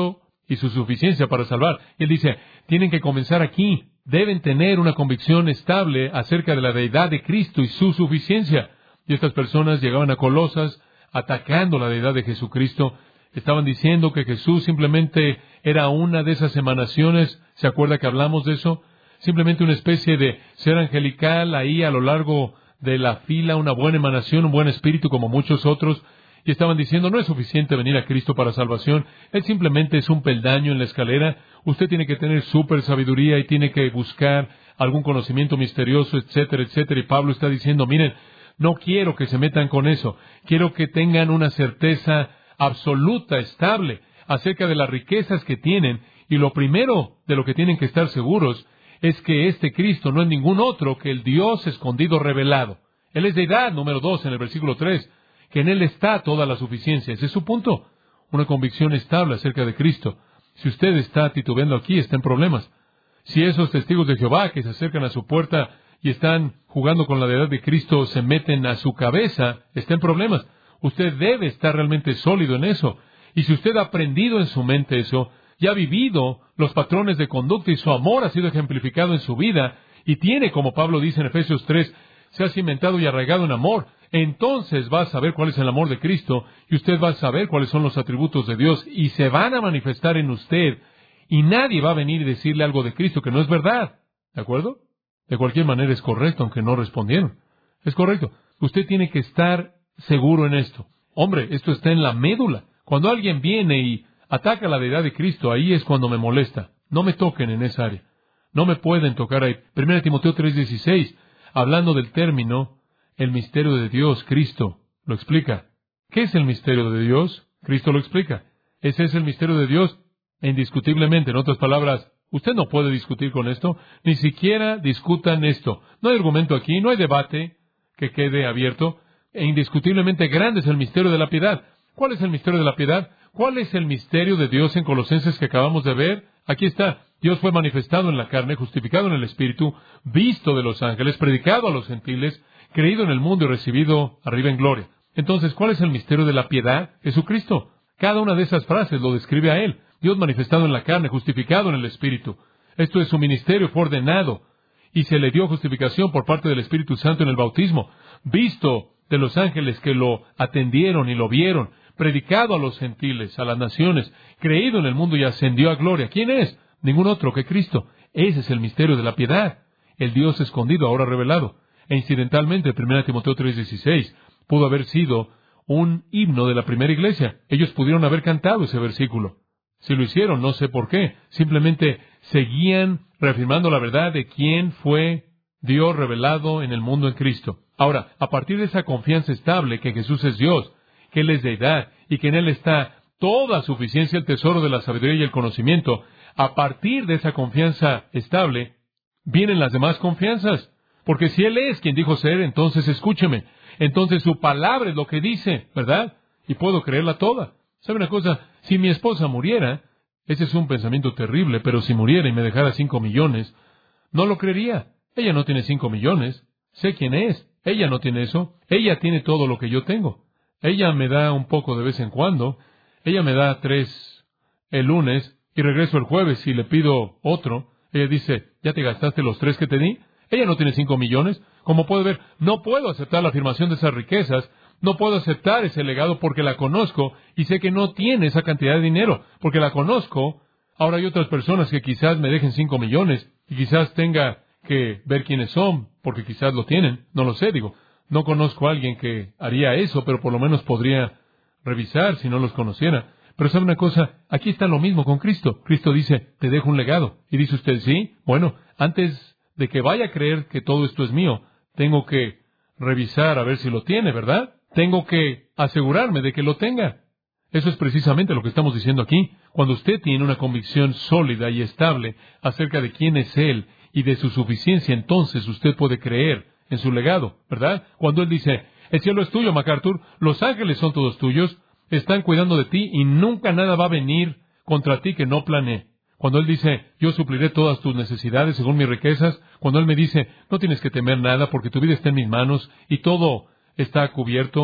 y su suficiencia para salvar. Y él dice, tienen que comenzar aquí. Deben tener una convicción estable acerca de la deidad de Cristo y su suficiencia. Y estas personas llegaban a Colosas atacando la deidad de Jesucristo. Estaban diciendo que Jesús simplemente era una de esas emanaciones. ¿Se acuerda que hablamos de eso? Simplemente una especie de ser angelical ahí a lo largo de la fila, una buena emanación, un buen espíritu como muchos otros. Y estaban diciendo, no es suficiente venir a Cristo para salvación. Él simplemente es un peldaño en la escalera. Usted tiene que tener súper sabiduría y tiene que buscar algún conocimiento misterioso, etcétera, etcétera. Y Pablo está diciendo, miren, no quiero que se metan con eso. Quiero que tengan una certeza absoluta, estable, acerca de las riquezas que tienen. Y lo primero de lo que tienen que estar seguros es que este Cristo no es ningún otro que el Dios escondido revelado. Él es deidad, número 2, en el versículo 3. Que en Él está toda la suficiencia. Ese es su punto. Una convicción estable acerca de Cristo. Si usted está titubeando aquí, está en problemas. Si esos testigos de Jehová que se acercan a su puerta y están jugando con la deidad de Cristo se meten a su cabeza, está en problemas. Usted debe estar realmente sólido en eso. Y si usted ha aprendido en su mente eso, y ha vivido los patrones de conducta y su amor ha sido ejemplificado en su vida, y tiene, como Pablo dice en Efesios 3, se ha cimentado y arraigado en amor, entonces va a saber cuál es el amor de Cristo y usted va a saber cuáles son los atributos de Dios y se van a manifestar en usted y nadie va a venir y decirle algo de Cristo que no es verdad. ¿De acuerdo? De cualquier manera es correcto, aunque no respondieron. Es correcto. Usted tiene que estar seguro en esto. Hombre, esto está en la médula. Cuando alguien viene y ataca la deidad de Cristo, ahí es cuando me molesta. No me toquen en esa área. No me pueden tocar ahí. 1 Timoteo 3:16, hablando del término el misterio de Dios, Cristo lo explica. ¿Qué es el misterio de Dios? Cristo lo explica. Ese es el misterio de Dios, indiscutiblemente. En otras palabras, usted no puede discutir con esto, ni siquiera discutan esto. No hay argumento aquí, no hay debate que quede abierto. E indiscutiblemente grande es el misterio de la piedad. ¿Cuál es el misterio de la piedad? ¿Cuál es el misterio de Dios en Colosenses que acabamos de ver? Aquí está. Dios fue manifestado en la carne, justificado en el Espíritu, visto de los ángeles, predicado a los gentiles, creído en el mundo y recibido arriba en gloria. Entonces, ¿cuál es el misterio de la piedad? Jesucristo. Cada una de esas frases lo describe a Él. Dios manifestado en la carne, justificado en el Espíritu. Esto es su ministerio, fue ordenado. Y se le dio justificación por parte del Espíritu Santo en el bautismo. Visto de los ángeles que lo atendieron y lo vieron. Predicado a los gentiles, a las naciones. Creído en el mundo y ascendió a gloria. ¿Quién es? Ningún otro que Cristo. Ese es el misterio de la piedad. El Dios escondido, ahora revelado. E incidentalmente, 1 Timoteo 3:16, pudo haber sido un himno de la primera iglesia. Ellos pudieron haber cantado ese versículo. Si lo hicieron, no sé por qué. Simplemente seguían reafirmando la verdad de quién fue Dios revelado en el mundo en Cristo. Ahora, a partir de esa confianza estable que Jesús es Dios, que Él es deidad y que en Él está toda suficiencia, el tesoro de la sabiduría y el conocimiento, a partir de esa confianza estable, vienen las demás confianzas. Porque si Él es quien dijo ser, entonces escúcheme. Entonces su palabra es lo que dice, ¿verdad? Y puedo creerla toda. ¿Sabe una cosa? Si mi esposa muriera, ese es un pensamiento terrible, pero si muriera y me dejara 5 millones, no lo creería. Ella no tiene 5 millones. Sé quién es. Ella no tiene eso. Ella tiene todo lo que yo tengo. Ella me da un poco de vez en cuando. Ella me da 3 el lunes y regreso el jueves y le pido otro. Ella dice, ¿ya te gastaste los 3 que te di? Ella no tiene 5 millones. Como puede ver, no puedo aceptar la afirmación de esas riquezas. No puedo aceptar ese legado porque la conozco y sé que no tiene esa cantidad de dinero. Porque la conozco. Ahora hay otras personas que quizás me dejen 5 millones y quizás tenga que ver quiénes son porque quizás lo tienen. No lo sé, digo. No conozco a alguien que haría eso, pero por lo menos podría revisar si no los conociera. Pero ¿sabe una cosa? Aquí está lo mismo con Cristo. Cristo dice, te dejo un legado. Y dice usted, sí, bueno, antes de que vaya a creer que todo esto es mío, tengo que revisar a ver si lo tiene, ¿verdad? Tengo que asegurarme de que lo tenga. Eso es precisamente lo que estamos diciendo aquí. Cuando usted tiene una convicción sólida y estable acerca de quién es Él y de su suficiencia, entonces usted puede creer en su legado, ¿verdad? Cuando Él dice, el cielo es tuyo, MacArthur, los ángeles son todos tuyos, están cuidando de ti y nunca nada va a venir contra ti que no planeé. Cuando Él dice, yo supliré todas tus necesidades según mis riquezas. Cuando Él me dice, no tienes que temer nada porque tu vida está en mis manos y todo está cubierto.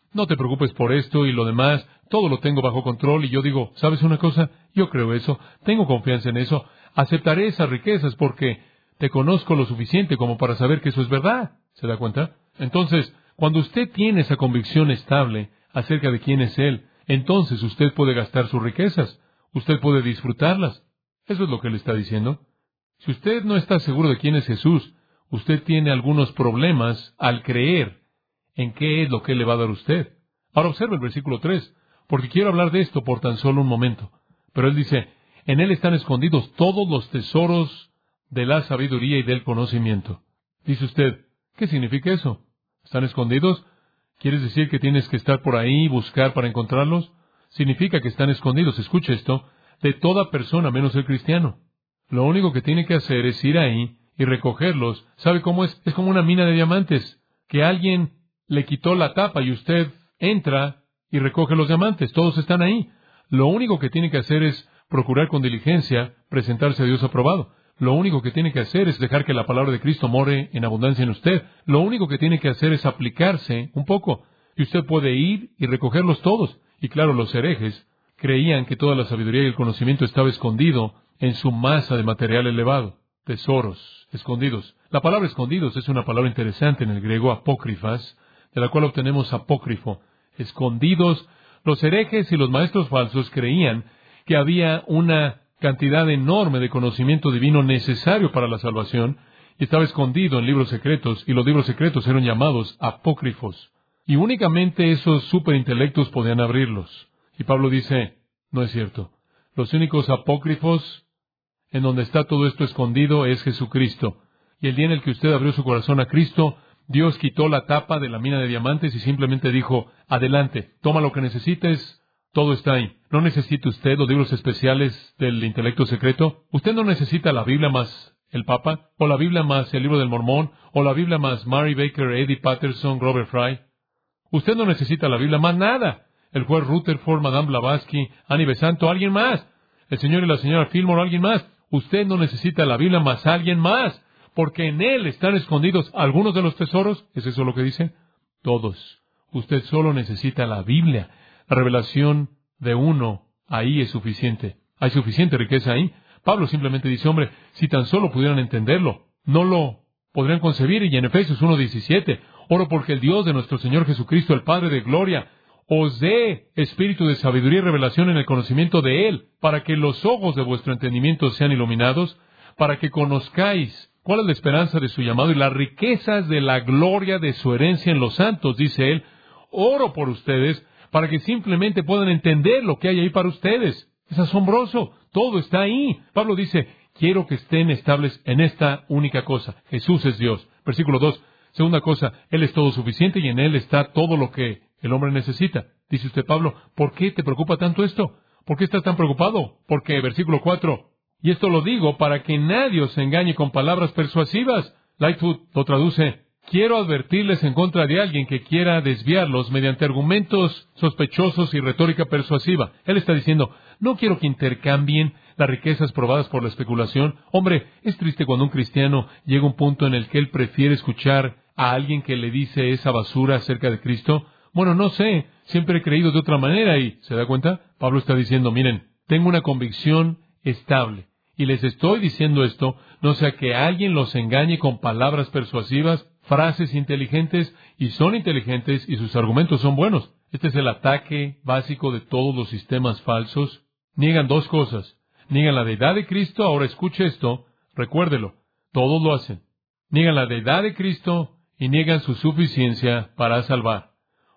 no te preocupes por esto y lo demás, todo lo tengo bajo control, y yo digo, ¿sabes una cosa? Yo creo eso, tengo confianza en eso, aceptaré esas riquezas porque te conozco lo suficiente como para saber que eso es verdad. ¿Se da cuenta? Entonces, cuando usted tiene esa convicción estable acerca de quién es Él, entonces usted puede gastar sus riquezas, usted puede disfrutarlas. Eso es lo que Él está diciendo. Si usted no está seguro de quién es Jesús, usted tiene algunos problemas al creer en qué es lo que Él le va a dar a usted. Ahora observe el versículo 3, porque quiero hablar de esto por tan solo un momento. Pero Él dice, en Él están escondidos todos los tesoros de la sabiduría y del conocimiento. Dice usted, ¿qué significa eso? ¿Están escondidos? ¿Quieres decir que tienes que estar por ahí y buscar para encontrarlos? Significa que están escondidos, escuche esto, de toda persona menos el cristiano. Lo único que tiene que hacer es ir ahí y recogerlos. ¿Sabe cómo es? Es como una mina de diamantes, que alguien le quitó la tapa y usted entra y recoge los diamantes. Todos están ahí. Lo único que tiene que hacer es procurar con diligencia presentarse a Dios aprobado. Lo único que tiene que hacer es dejar que la palabra de Cristo more en abundancia en usted. Lo único que tiene que hacer es aplicarse un poco. Y usted puede ir y recogerlos todos. Y claro, los herejes creían que toda la sabiduría y el conocimiento estaba escondido en su masa de material elevado. Tesoros escondidos. La palabra escondidos es una palabra interesante en el griego apócrifas, de la cual obtenemos apócrifo. Escondidos. Los herejes y los maestros falsos creían que había una cantidad enorme de conocimiento divino necesario para la salvación, y estaba escondido en libros secretos, y los libros secretos eran llamados apócrifos. Y únicamente esos superintelectos podían abrirlos. Y Pablo dice, no es cierto. Los únicos apócrifos en donde está todo esto escondido es Jesucristo. Y el día en el que usted abrió su corazón a Cristo, Dios quitó la tapa de la mina de diamantes y simplemente dijo, adelante, toma lo que necesites, todo está ahí. ¿No necesita usted los libros especiales del intelecto secreto? ¿Usted no necesita la Biblia más el Papa? ¿O la Biblia más el libro del Mormón? ¿O la Biblia más Mary Baker, Eddie Patterson, Grover Fry? Usted no necesita la Biblia más nada. El juez Rutherford, Madame Blavatsky, Annie Besant, alguien más. El señor y la señora Fillmore, alguien más. Usted no necesita la Biblia más alguien más, porque en Él están escondidos algunos de los tesoros. ¿Es eso lo que dice? Todos. Usted solo necesita la Biblia. La revelación de uno, ahí es suficiente. Hay suficiente riqueza ahí. Pablo simplemente dice, hombre, si tan solo pudieran entenderlo, no lo podrían concebir. Y en Efesios 1:17, oro porque el Dios de nuestro Señor Jesucristo, el Padre de gloria, os dé espíritu de sabiduría y revelación en el conocimiento de Él, para que los ojos de vuestro entendimiento sean iluminados, para que conozcáis cuál es la esperanza de su llamado y las riquezas de la gloria de su herencia en los santos, dice Él. Oro por ustedes para que simplemente puedan entender lo que hay ahí para ustedes. Es asombroso. Todo está ahí. Pablo dice, quiero que estén estables en esta única cosa. Jesús es Dios. Versículo 2. Segunda cosa, Él es todo suficiente y en Él está todo lo que el hombre necesita. Dice usted, Pablo, ¿por qué te preocupa tanto esto? ¿Por qué estás tan preocupado? Porque, versículo 4, y esto lo digo para que nadie os engañe con palabras persuasivas. Lightfoot lo traduce, quiero advertirles en contra de alguien que quiera desviarlos mediante argumentos sospechosos y retórica persuasiva. Él está diciendo, no quiero que intercambien las riquezas probadas por la especulación. Hombre, es triste cuando un cristiano llega a un punto en el que él prefiere escuchar a alguien que le dice esa basura acerca de Cristo. Bueno, no sé, siempre he creído de otra manera y, ¿se da cuenta? Pablo está diciendo, miren, tengo una convicción estable y les estoy diciendo esto, no sea que alguien los engañe con palabras persuasivas, frases inteligentes, y son inteligentes y sus argumentos son buenos. Este es el ataque básico de todos los sistemas falsos. Niegan dos cosas. Niegan la deidad de Cristo, ahora escuche esto, recuérdelo, todos lo hacen. Niegan la deidad de Cristo y niegan su suficiencia para salvar.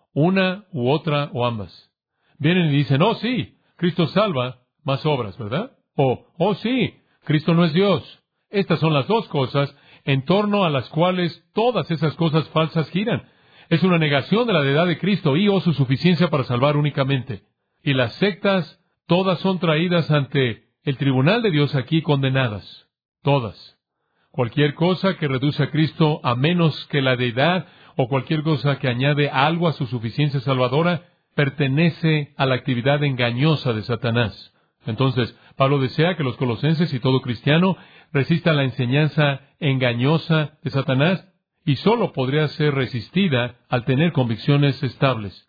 Una u otra o ambas. Vienen y dicen, oh sí, Cristo salva, más obras, ¿verdad? O, oh sí, Cristo no es Dios. Estas son las dos cosas en torno a las cuales todas esas cosas falsas giran. Es una negación de la deidad de Cristo y o su suficiencia para salvar únicamente. Y las sectas, todas son traídas ante el tribunal de Dios aquí condenadas. Todas. Cualquier cosa que reduce a Cristo a menos que la deidad o cualquier cosa que añade algo a su suficiencia salvadora pertenece a la actividad engañosa de Satanás. Entonces, Pablo desea que los colosenses y todo cristiano resista la enseñanza engañosa de Satanás y solo podría ser resistida al tener convicciones estables.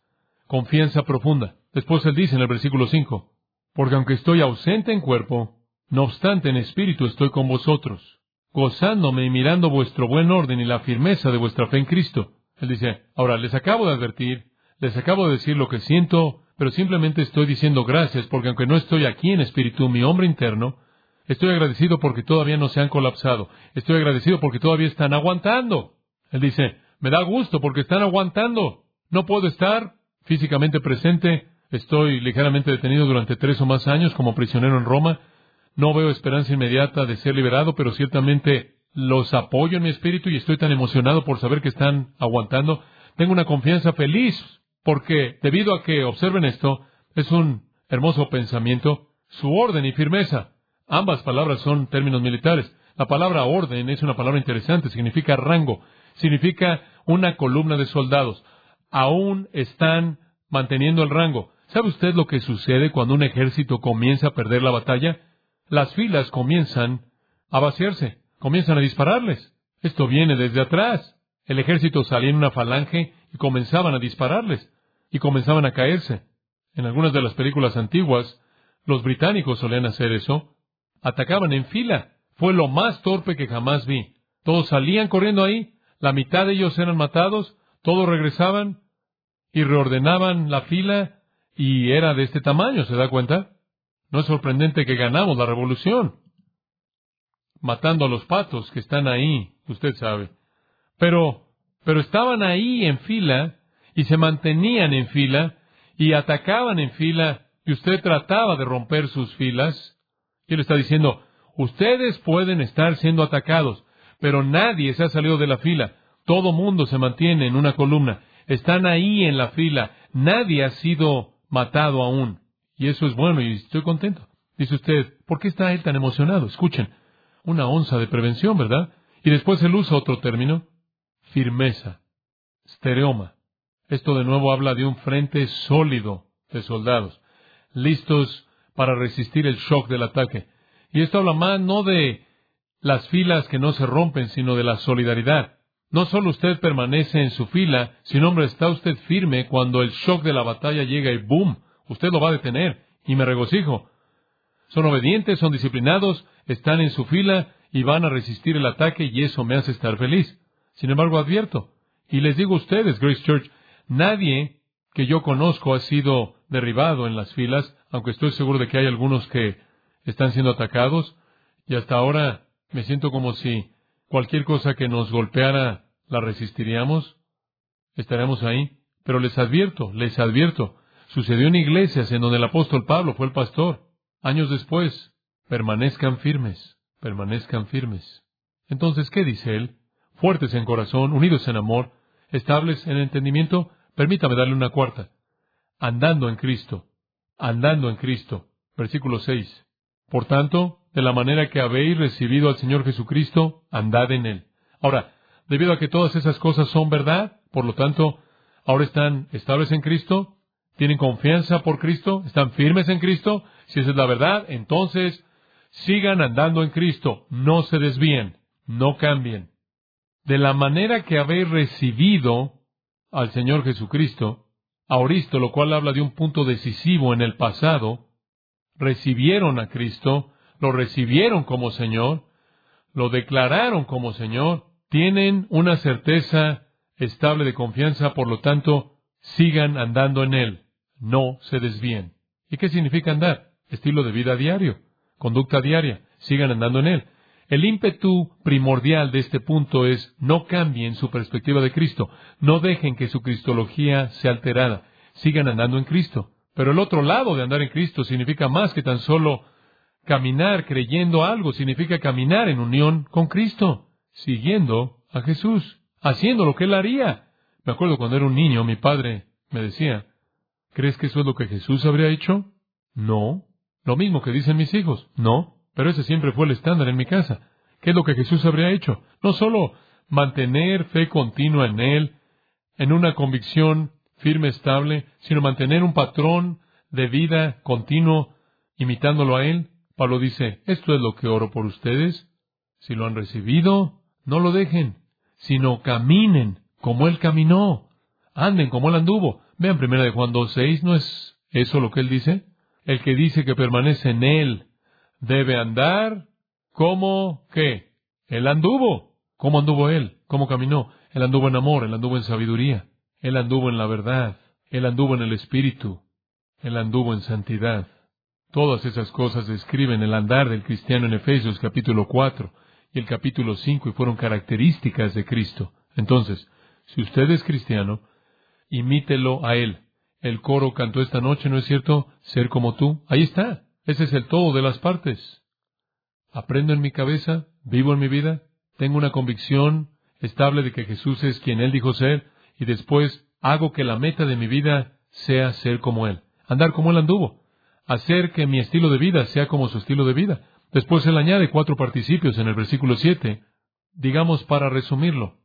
confianza profunda. Después él dice en el versículo 5, porque aunque estoy ausente en cuerpo, no obstante en espíritu estoy con vosotros, gozándome y mirando vuestro buen orden y la firmeza de vuestra fe en Cristo. Él dice, ahora les acabo de advertir, les acabo de decir lo que siento, pero simplemente estoy diciendo gracias porque aunque no estoy aquí en espíritu, mi hombre interno, estoy agradecido porque todavía no se han colapsado. Estoy agradecido porque todavía están aguantando. Él dice, me da gusto porque están aguantando. No puedo estar físicamente presente. Estoy ligeramente detenido durante 3 o más años como prisionero en Roma. No veo esperanza inmediata de ser liberado, pero ciertamente los apoyo en mi espíritu y estoy tan emocionado por saber que están aguantando. Tengo una confianza feliz porque, debido a que, observen esto, es un hermoso pensamiento, su orden y firmeza. Ambas palabras son términos militares. La palabra orden es una palabra interesante, significa rango, significa una columna de soldados. Aún están manteniendo el rango. ¿Sabe usted lo que sucede cuando un ejército comienza a perder la batalla? Las filas comienzan a vaciarse, comienzan a dispararles. Esto viene desde atrás. El ejército salía en una falange y comenzaban a dispararles, y comenzaban a caerse. En algunas de las películas antiguas, los británicos solían hacer eso. Atacaban en fila. Fue lo más torpe que jamás vi. Todos salían corriendo ahí, la mitad de ellos eran matados, todos regresaban y reordenaban la fila, y era de este tamaño, ¿se da cuenta? No es sorprendente que ganamos la revolución, matando a los patos que están ahí, usted sabe. Pero estaban ahí en fila, y se mantenían en fila, y atacaban en fila, y usted trataba de romper sus filas. Y él está diciendo, ustedes pueden estar siendo atacados, pero nadie se ha salido de la fila. Todo mundo se mantiene en una columna. Están ahí en la fila. Nadie ha sido matado aún. Y eso es bueno y estoy contento. Dice usted, ¿por qué está él tan emocionado? Escuchen, una onza de prevención, ¿verdad? Y después él usa otro término, firmeza, stereoma. Esto de nuevo habla de un frente sólido de soldados, listos para resistir el shock del ataque. Y esto habla más no de las filas que no se rompen, sino de la solidaridad. No solo usted permanece en su fila, sino, hombre, está usted firme cuando el shock de la batalla llega y ¡boom! Usted lo va a detener, y me regocijo. Son obedientes, son disciplinados, están en su fila y van a resistir el ataque, y eso me hace estar feliz. Sin embargo, advierto, y les digo a ustedes, Grace Church, nadie que yo conozco ha sido derribado en las filas, aunque estoy seguro de que hay algunos que están siendo atacados, y hasta ahora me siento como si cualquier cosa que nos golpeara la resistiríamos. Estaremos ahí, pero les advierto, sucedió en iglesias en donde el apóstol Pablo fue el pastor. Años después, permanezcan firmes. Entonces, ¿qué dice él? Fuertes en corazón, unidos en amor, estables en entendimiento. Permítame darle una cuarta. Andando en Cristo. Versículo 6. Por tanto, de la manera que habéis recibido al Señor Jesucristo, andad en Él. Ahora, debido a que todas esas cosas son verdad, por lo tanto, ahora están estables en Cristo, tienen confianza por Cristo, están firmes en Cristo. Si esa es la verdad, entonces sigan andando en Cristo, no se desvíen, no cambien. De la manera que habéis recibido al Señor Jesucristo, aoristo, lo cual habla de un punto decisivo en el pasado, recibieron a Cristo, lo recibieron como Señor, lo declararon como Señor, tienen una certeza estable de confianza, por lo tanto, sigan andando en Él, no se desvíen. ¿Y qué significa andar? Estilo de vida diario, conducta diaria, sigan andando en Él. El ímpetu primordial de este punto es no cambien su perspectiva de Cristo, no dejen que su cristología sea alterada, sigan andando en Cristo. Pero el otro lado de andar en Cristo significa más que tan solo caminar creyendo algo, significa caminar en unión con Cristo, siguiendo a Jesús, haciendo lo que Él haría. Me acuerdo cuando era un niño, mi padre me decía, ¿crees que eso es lo que Jesús habría hecho? No. Lo mismo que dicen mis hijos, no. Pero ese siempre fue el estándar en mi casa. ¿Qué es lo que Jesús habría hecho? No solo mantener fe continua en Él, en una convicción firme, estable, sino mantener un patrón de vida continuo, imitándolo a Él. Pablo dice, esto es lo que oro por ustedes. Si lo han recibido, no lo dejen, sino caminen como Él caminó. Anden como Él anduvo. Vean 1 Juan 2:6, ¿no es eso lo que él dice? El que dice que permanece en él debe andar como, ¿qué? Él anduvo. ¿Cómo anduvo él? ¿Cómo caminó? Él anduvo en amor, él anduvo en sabiduría, él anduvo en la verdad, él anduvo en el Espíritu, él anduvo en santidad. Todas esas cosas describen el andar del cristiano en Efesios capítulo 4 y el capítulo 5 y fueron características de Cristo. Entonces, si usted es cristiano, imítelo a él. El coro cantó esta noche, ¿no es cierto? Ser como tú. Ahí está. Ese es el todo de las partes. Aprendo en mi cabeza, vivo en mi vida, tengo una convicción estable de que Jesús es quien Él dijo ser, y después hago que la meta de mi vida sea ser como Él, andar como Él anduvo, hacer que mi estilo de vida sea como su estilo de vida. Después Él añade 4 participios en el versículo 7, digamos para resumirlo.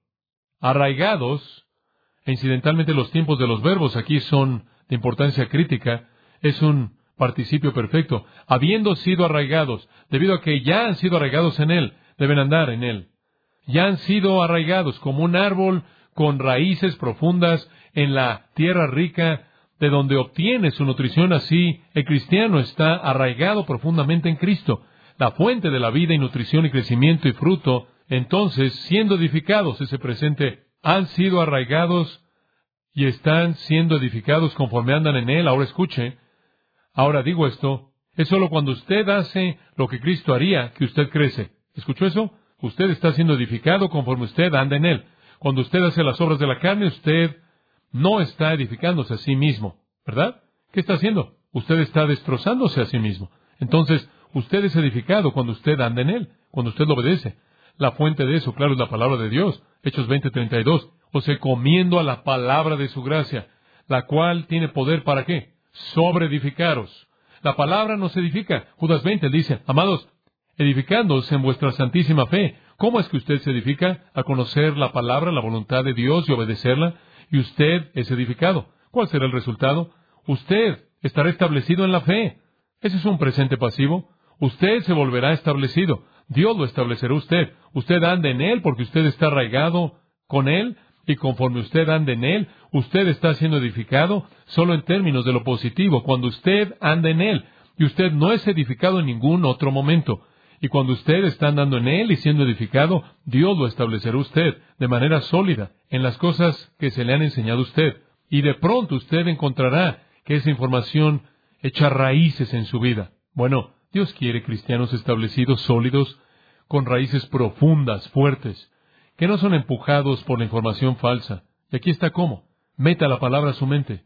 Arraigados, e incidentalmente los tiempos de los verbos aquí son de importancia crítica, es un participio perfecto. Habiendo sido arraigados, debido a que ya han sido arraigados en Él, deben andar en Él. Ya han sido arraigados como un árbol con raíces profundas en la tierra rica, de donde obtiene su nutrición. Así, el cristiano está arraigado profundamente en Cristo, la fuente de la vida y nutrición y crecimiento y fruto. Entonces, siendo edificados, ese presente, han sido arraigados y están siendo edificados conforme andan en Él. Ahora escuche. Ahora digo esto, es solo cuando usted hace lo que Cristo haría que usted crece. ¿Escuchó eso? Usted está siendo edificado conforme usted anda en Él. Cuando usted hace las obras de la carne, usted no está edificándose a sí mismo, ¿verdad? ¿Qué está haciendo? Usted está destrozándose a sí mismo. Entonces, usted es edificado cuando usted anda en Él, cuando usted lo obedece. La fuente de eso, claro, es la palabra de Dios. Hechos 20:32. O se comiendo a la palabra de su gracia, la cual tiene poder ¿para qué? Sobre edificaros. La palabra nos edifica. Judas 20 dice, amados, edificándoos en vuestra santísima fe. ¿Cómo es que usted se edifica? A conocer la palabra, la voluntad de Dios y obedecerla. Y usted es edificado. ¿Cuál será el resultado? Usted estará establecido en la fe. Ese es un presente pasivo. Usted se volverá establecido. Dios lo establecerá usted. Usted anda en Él porque usted está arraigado con Él. Y conforme usted anda en Él, usted está siendo edificado solo en términos de lo positivo, cuando usted anda en Él, y usted no es edificado en ningún otro momento. Y cuando usted está andando en Él y siendo edificado, Dios lo establecerá usted de manera sólida en las cosas que se le han enseñado a usted. Y de pronto usted encontrará que esa información echa raíces en su vida. Bueno, Dios quiere cristianos establecidos, sólidos, con raíces profundas, fuertes, que no son empujados por la información falsa. Y aquí está cómo. Meta la palabra a su mente.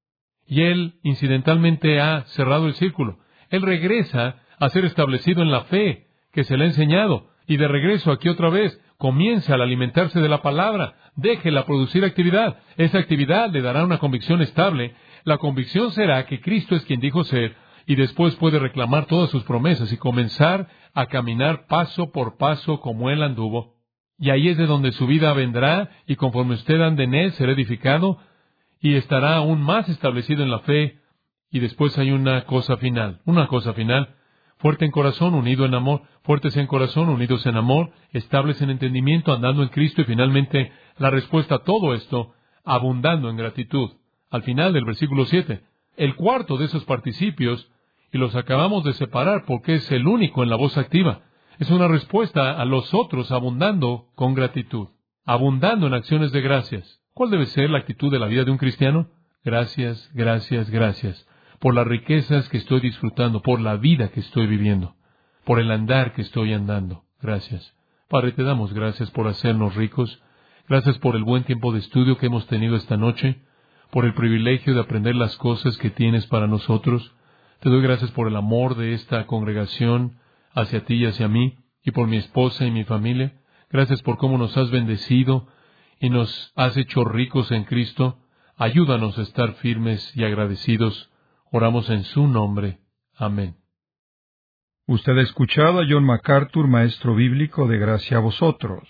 Y Él, incidentalmente, ha cerrado el círculo. Él regresa a ser establecido en la fe que se le ha enseñado. Y de regreso aquí otra vez, comienza al alimentarse de la palabra. Déjela producir actividad. Esa actividad le dará una convicción estable. La convicción será que Cristo es quien dijo ser, y después puede reclamar todas sus promesas y comenzar a caminar paso por paso como Él anduvo. Y ahí es de donde su vida vendrá, y conforme usted ande en Él, será edificado, y estará aún más establecido en la fe. Y después hay una cosa final, fuerte en corazón, unido en amor, fuertes en corazón, unidos en amor, estables en entendimiento, andando en Cristo, y finalmente la respuesta a todo esto, abundando en gratitud. Al final del versículo 7, el cuarto de esos participios, y los acabamos de separar porque es el único en la voz activa. Es una respuesta a los otros abundando con gratitud, abundando en acciones de gracias. ¿Cuál debe ser la actitud de la vida de un cristiano? Gracias, gracias, gracias, por las riquezas que estoy disfrutando, por la vida que estoy viviendo, por el andar que estoy andando. Gracias. Padre, te damos gracias por hacernos ricos. Gracias por el buen tiempo de estudio que hemos tenido esta noche, por el privilegio de aprender las cosas que tienes para nosotros. Te doy gracias por el amor de esta congregación hacia ti y hacia mí, y por mi esposa y mi familia. Gracias por cómo nos has bendecido y nos has hecho ricos en Cristo. Ayúdanos a estar firmes y agradecidos. Oramos en su nombre. Amén. Usted ha escuchado a John MacArthur, maestro bíblico de Gracia a Vosotros.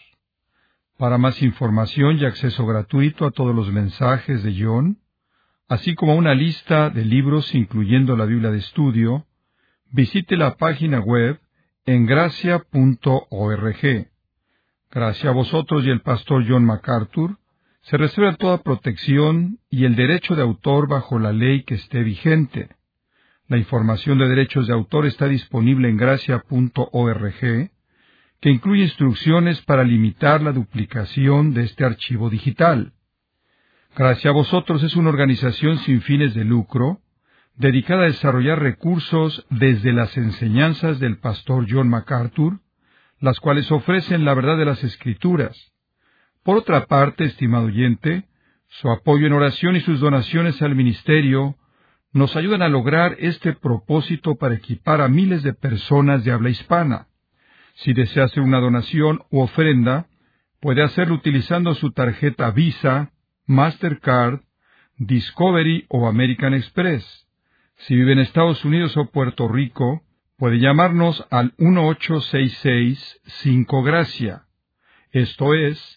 Para más información y acceso gratuito a todos los mensajes de John, así como una lista de libros incluyendo la Biblia de estudio, visite la página web en gracia.org. Gracia a Vosotros y el pastor John MacArthur Se reserva toda protección y el derecho de autor bajo la ley que esté vigente. La información de derechos de autor está disponible en gracia.org, que incluye instrucciones para limitar la duplicación de este archivo digital. Gracia a Vosotros es una organización sin fines de lucro, dedicada a desarrollar recursos desde las enseñanzas del pastor John MacArthur, las cuales ofrecen la verdad de las Escrituras. Por otra parte, estimado oyente, su apoyo en oración y sus donaciones al ministerio nos ayudan a lograr este propósito para equipar a miles de personas de habla hispana. Si desea hacer una donación u ofrenda, puede hacerlo utilizando su tarjeta Visa, Mastercard, Discovery o American Express. Si vive en Estados Unidos o Puerto Rico, puede llamarnos al 1-866-5-GRACIA. Esto es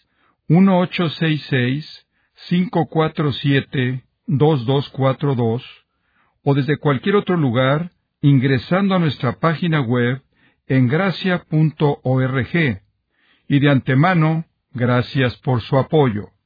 1-866-547-2242, o desde cualquier otro lugar ingresando a nuestra página web en gracia.org. Y de antemano, gracias por su apoyo.